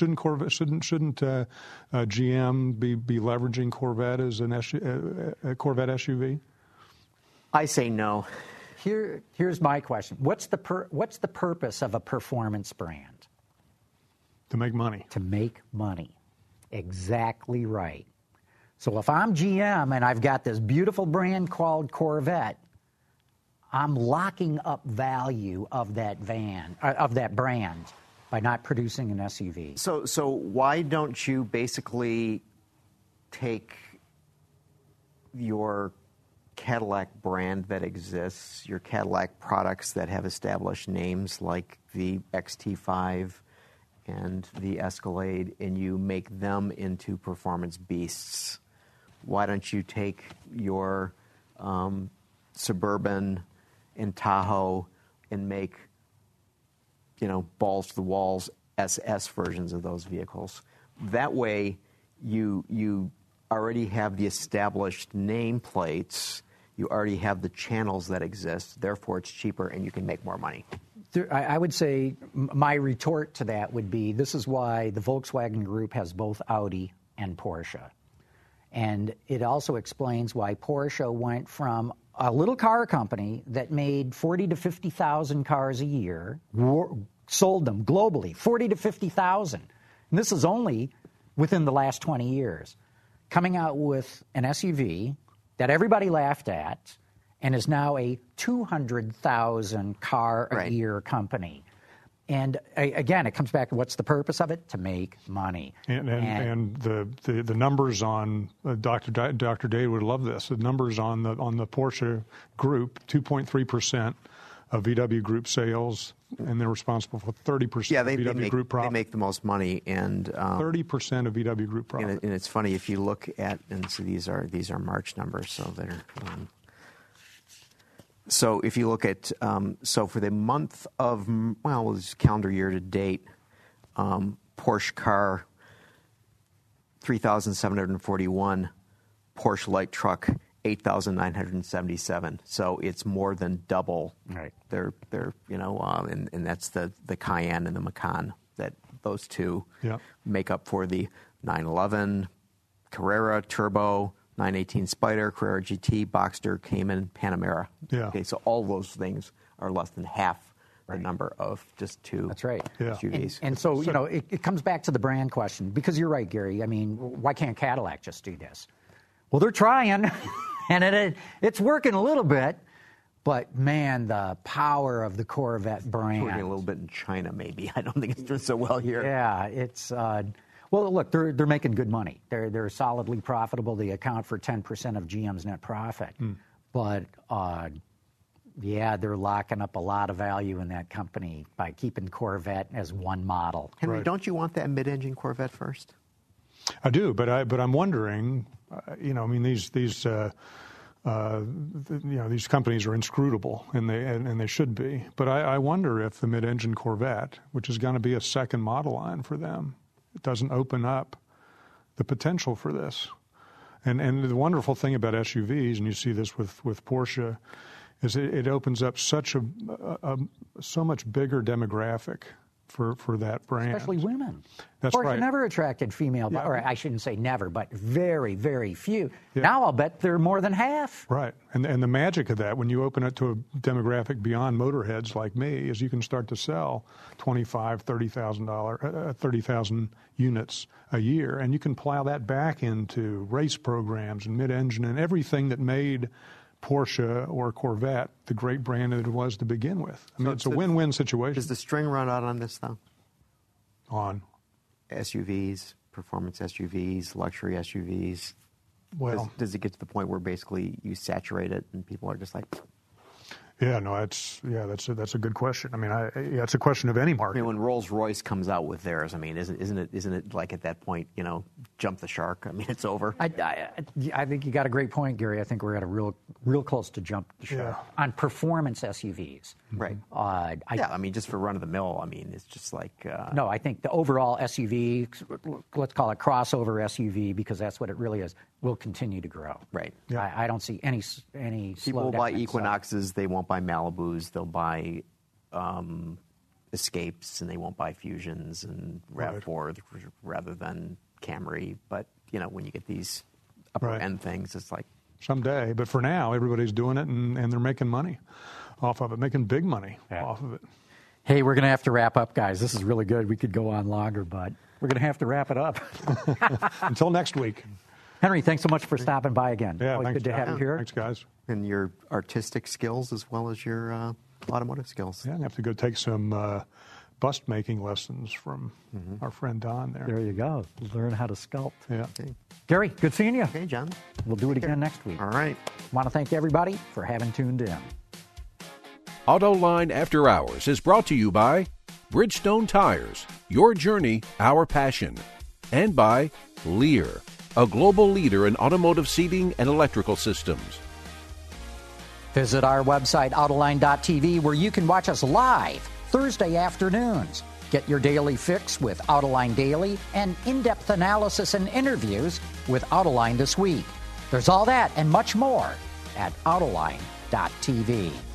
[SPEAKER 4] GM be leveraging Corvette as a Corvette SUV?
[SPEAKER 3] I say no.
[SPEAKER 2] Here's my question: What's the purpose of a performance brand?
[SPEAKER 4] To make money.
[SPEAKER 2] To make money. Exactly right. So if I'm GM and I've got this beautiful brand called Corvette, I'm locking up value of that brand by not producing an SUV.
[SPEAKER 3] So why don't you basically take your Cadillac brand that exists, your Cadillac products that have established names like the XT5 and the Escalade, and you make them into performance beasts? Why don't you take your Suburban and Tahoe and make, balls to the walls SS versions of those vehicles? That way, you already have the established nameplates. You already have the channels that exist. Therefore, it's cheaper, and you can make more money.
[SPEAKER 2] I would say my retort to that would be, this is why the Volkswagen Group has both Audi and Porsche. And it also explains why Porsche went from a little car company that made 40 to 50,000 cars a year, sold them globally, 40 to 50,000. And this is only within the last 20 years. Coming out with an SUV that everybody laughed at and is now a 200,000 car a year company. And again, it comes back to what's the purpose of it? To make money.
[SPEAKER 4] And the numbers on Dr. Day would love this. The numbers on the Porsche Group, 2.3% of VW Group sales, and they're responsible for 30% of VW Group profit.
[SPEAKER 3] They make the most money, and
[SPEAKER 4] 30% of VW Group profit.
[SPEAKER 3] And it's funny if you look at, and so these are March numbers, so they're. So if you look at, so for the month of, it was calendar year to date, Porsche car, 3,741, Porsche light truck, 8,977. So it's more than double.
[SPEAKER 2] Right.
[SPEAKER 3] They're and that's the Cayenne and the Macan, that those two make up for the 911, Carrera, Turbo, 918 Spider, Carrera GT, Boxster, Cayman, Panamera.
[SPEAKER 4] Yeah.
[SPEAKER 3] Okay, so all those things are less than half the number of just two SUVs.
[SPEAKER 2] And so, it comes back to the brand question, because you're right, Gary. I mean, why can't Cadillac just do this? Well, they're trying, and it's working a little bit, but, man, the power of the Corvette brand.
[SPEAKER 3] Working a little bit in China, maybe. I don't think it's doing so well here.
[SPEAKER 2] Yeah, it's... Well, look, they're making good money. They're solidly profitable. They account for 10% of GM's net profit. But Yeah, they're locking up a lot of value in that company by keeping Corvette as one model.
[SPEAKER 3] Henry, don't you want that mid-engine Corvette first?
[SPEAKER 4] I do, but I'm wondering, these companies are inscrutable, and they should be. But I wonder if the mid-engine Corvette, which is going to be a second model line for them, it doesn't open up the potential for this. And the wonderful thing about SUVs, and you see this with Porsche, is it opens up so much bigger demographic for that brand.
[SPEAKER 2] Especially women.
[SPEAKER 4] That's
[SPEAKER 2] Porsche
[SPEAKER 4] right.
[SPEAKER 2] never attracted female, or I shouldn't say never, but very, very few.
[SPEAKER 4] Yeah.
[SPEAKER 2] Now I'll bet they're more than half.
[SPEAKER 4] Right. And the magic of that, when you open it to a demographic beyond motorheads like me, is you can start to sell $25,000, 30,000 units a year, and you can plow that back into race programs and mid-engine and everything that made Porsche or Corvette the great brand that it was to begin with. I mean, it's a win-win situation.
[SPEAKER 3] Does the string run out on this, though?
[SPEAKER 4] On
[SPEAKER 3] SUVs, performance SUVs, luxury SUVs?
[SPEAKER 4] Well,
[SPEAKER 3] does it get to the point where basically you saturate it and people are just like...
[SPEAKER 4] Yeah, no, that's a good question. I mean, it's a question of any market.
[SPEAKER 3] I mean, when Rolls-Royce comes out with theirs, I mean, isn't it like at that point, jump the shark? I mean, it's over.
[SPEAKER 2] I think you got a great point, Gary. I think we're at a real close to jump the shark on performance SUVs.
[SPEAKER 3] Right. Just for run of the mill. I mean, it's just like.
[SPEAKER 2] No, I think the overall SUV, let's call it crossover SUV, because that's what it really is, will continue to grow.
[SPEAKER 3] Right.
[SPEAKER 2] Yeah. I don't see any
[SPEAKER 3] people will buy
[SPEAKER 2] slowdown.
[SPEAKER 3] Equinoxes, they won't buy Malibus, they'll buy Escapes, and they won't buy Fusions and RAV4 rather than Camry. But when you get these upper end things, it's like
[SPEAKER 4] someday. But for now, everybody's doing it, and they're making money off of it, making big money off of it.
[SPEAKER 2] Hey, we're going to have to wrap up, guys. This is really good. We could go on longer, but we're going to have to wrap it up.
[SPEAKER 4] Until next week.
[SPEAKER 2] Henry, thanks so much for stopping by again.
[SPEAKER 4] Yeah,
[SPEAKER 2] always good to have you here.
[SPEAKER 4] Thanks, guys.
[SPEAKER 3] And your artistic skills as well as your automotive skills.
[SPEAKER 4] Yeah, I have to go take some bust making lessons from our friend Don there.
[SPEAKER 2] There you go. Learn how to sculpt.
[SPEAKER 4] Yeah.
[SPEAKER 3] Okay.
[SPEAKER 2] Gary, good seeing you.
[SPEAKER 3] Okay, John.
[SPEAKER 2] We'll do it again next week.
[SPEAKER 3] All right.
[SPEAKER 2] Want to thank everybody for having tuned in.
[SPEAKER 1] AutoLine After Hours is brought to you by Bridgestone Tires, your journey, our passion, and by Lear, a global leader in automotive seating and electrical systems.
[SPEAKER 2] Visit our website, Autoline.tv, where you can watch us live Thursday afternoons. Get your daily fix with Autoline Daily and in-depth analysis and interviews with Autoline This Week. There's all that and much more at Autoline.tv.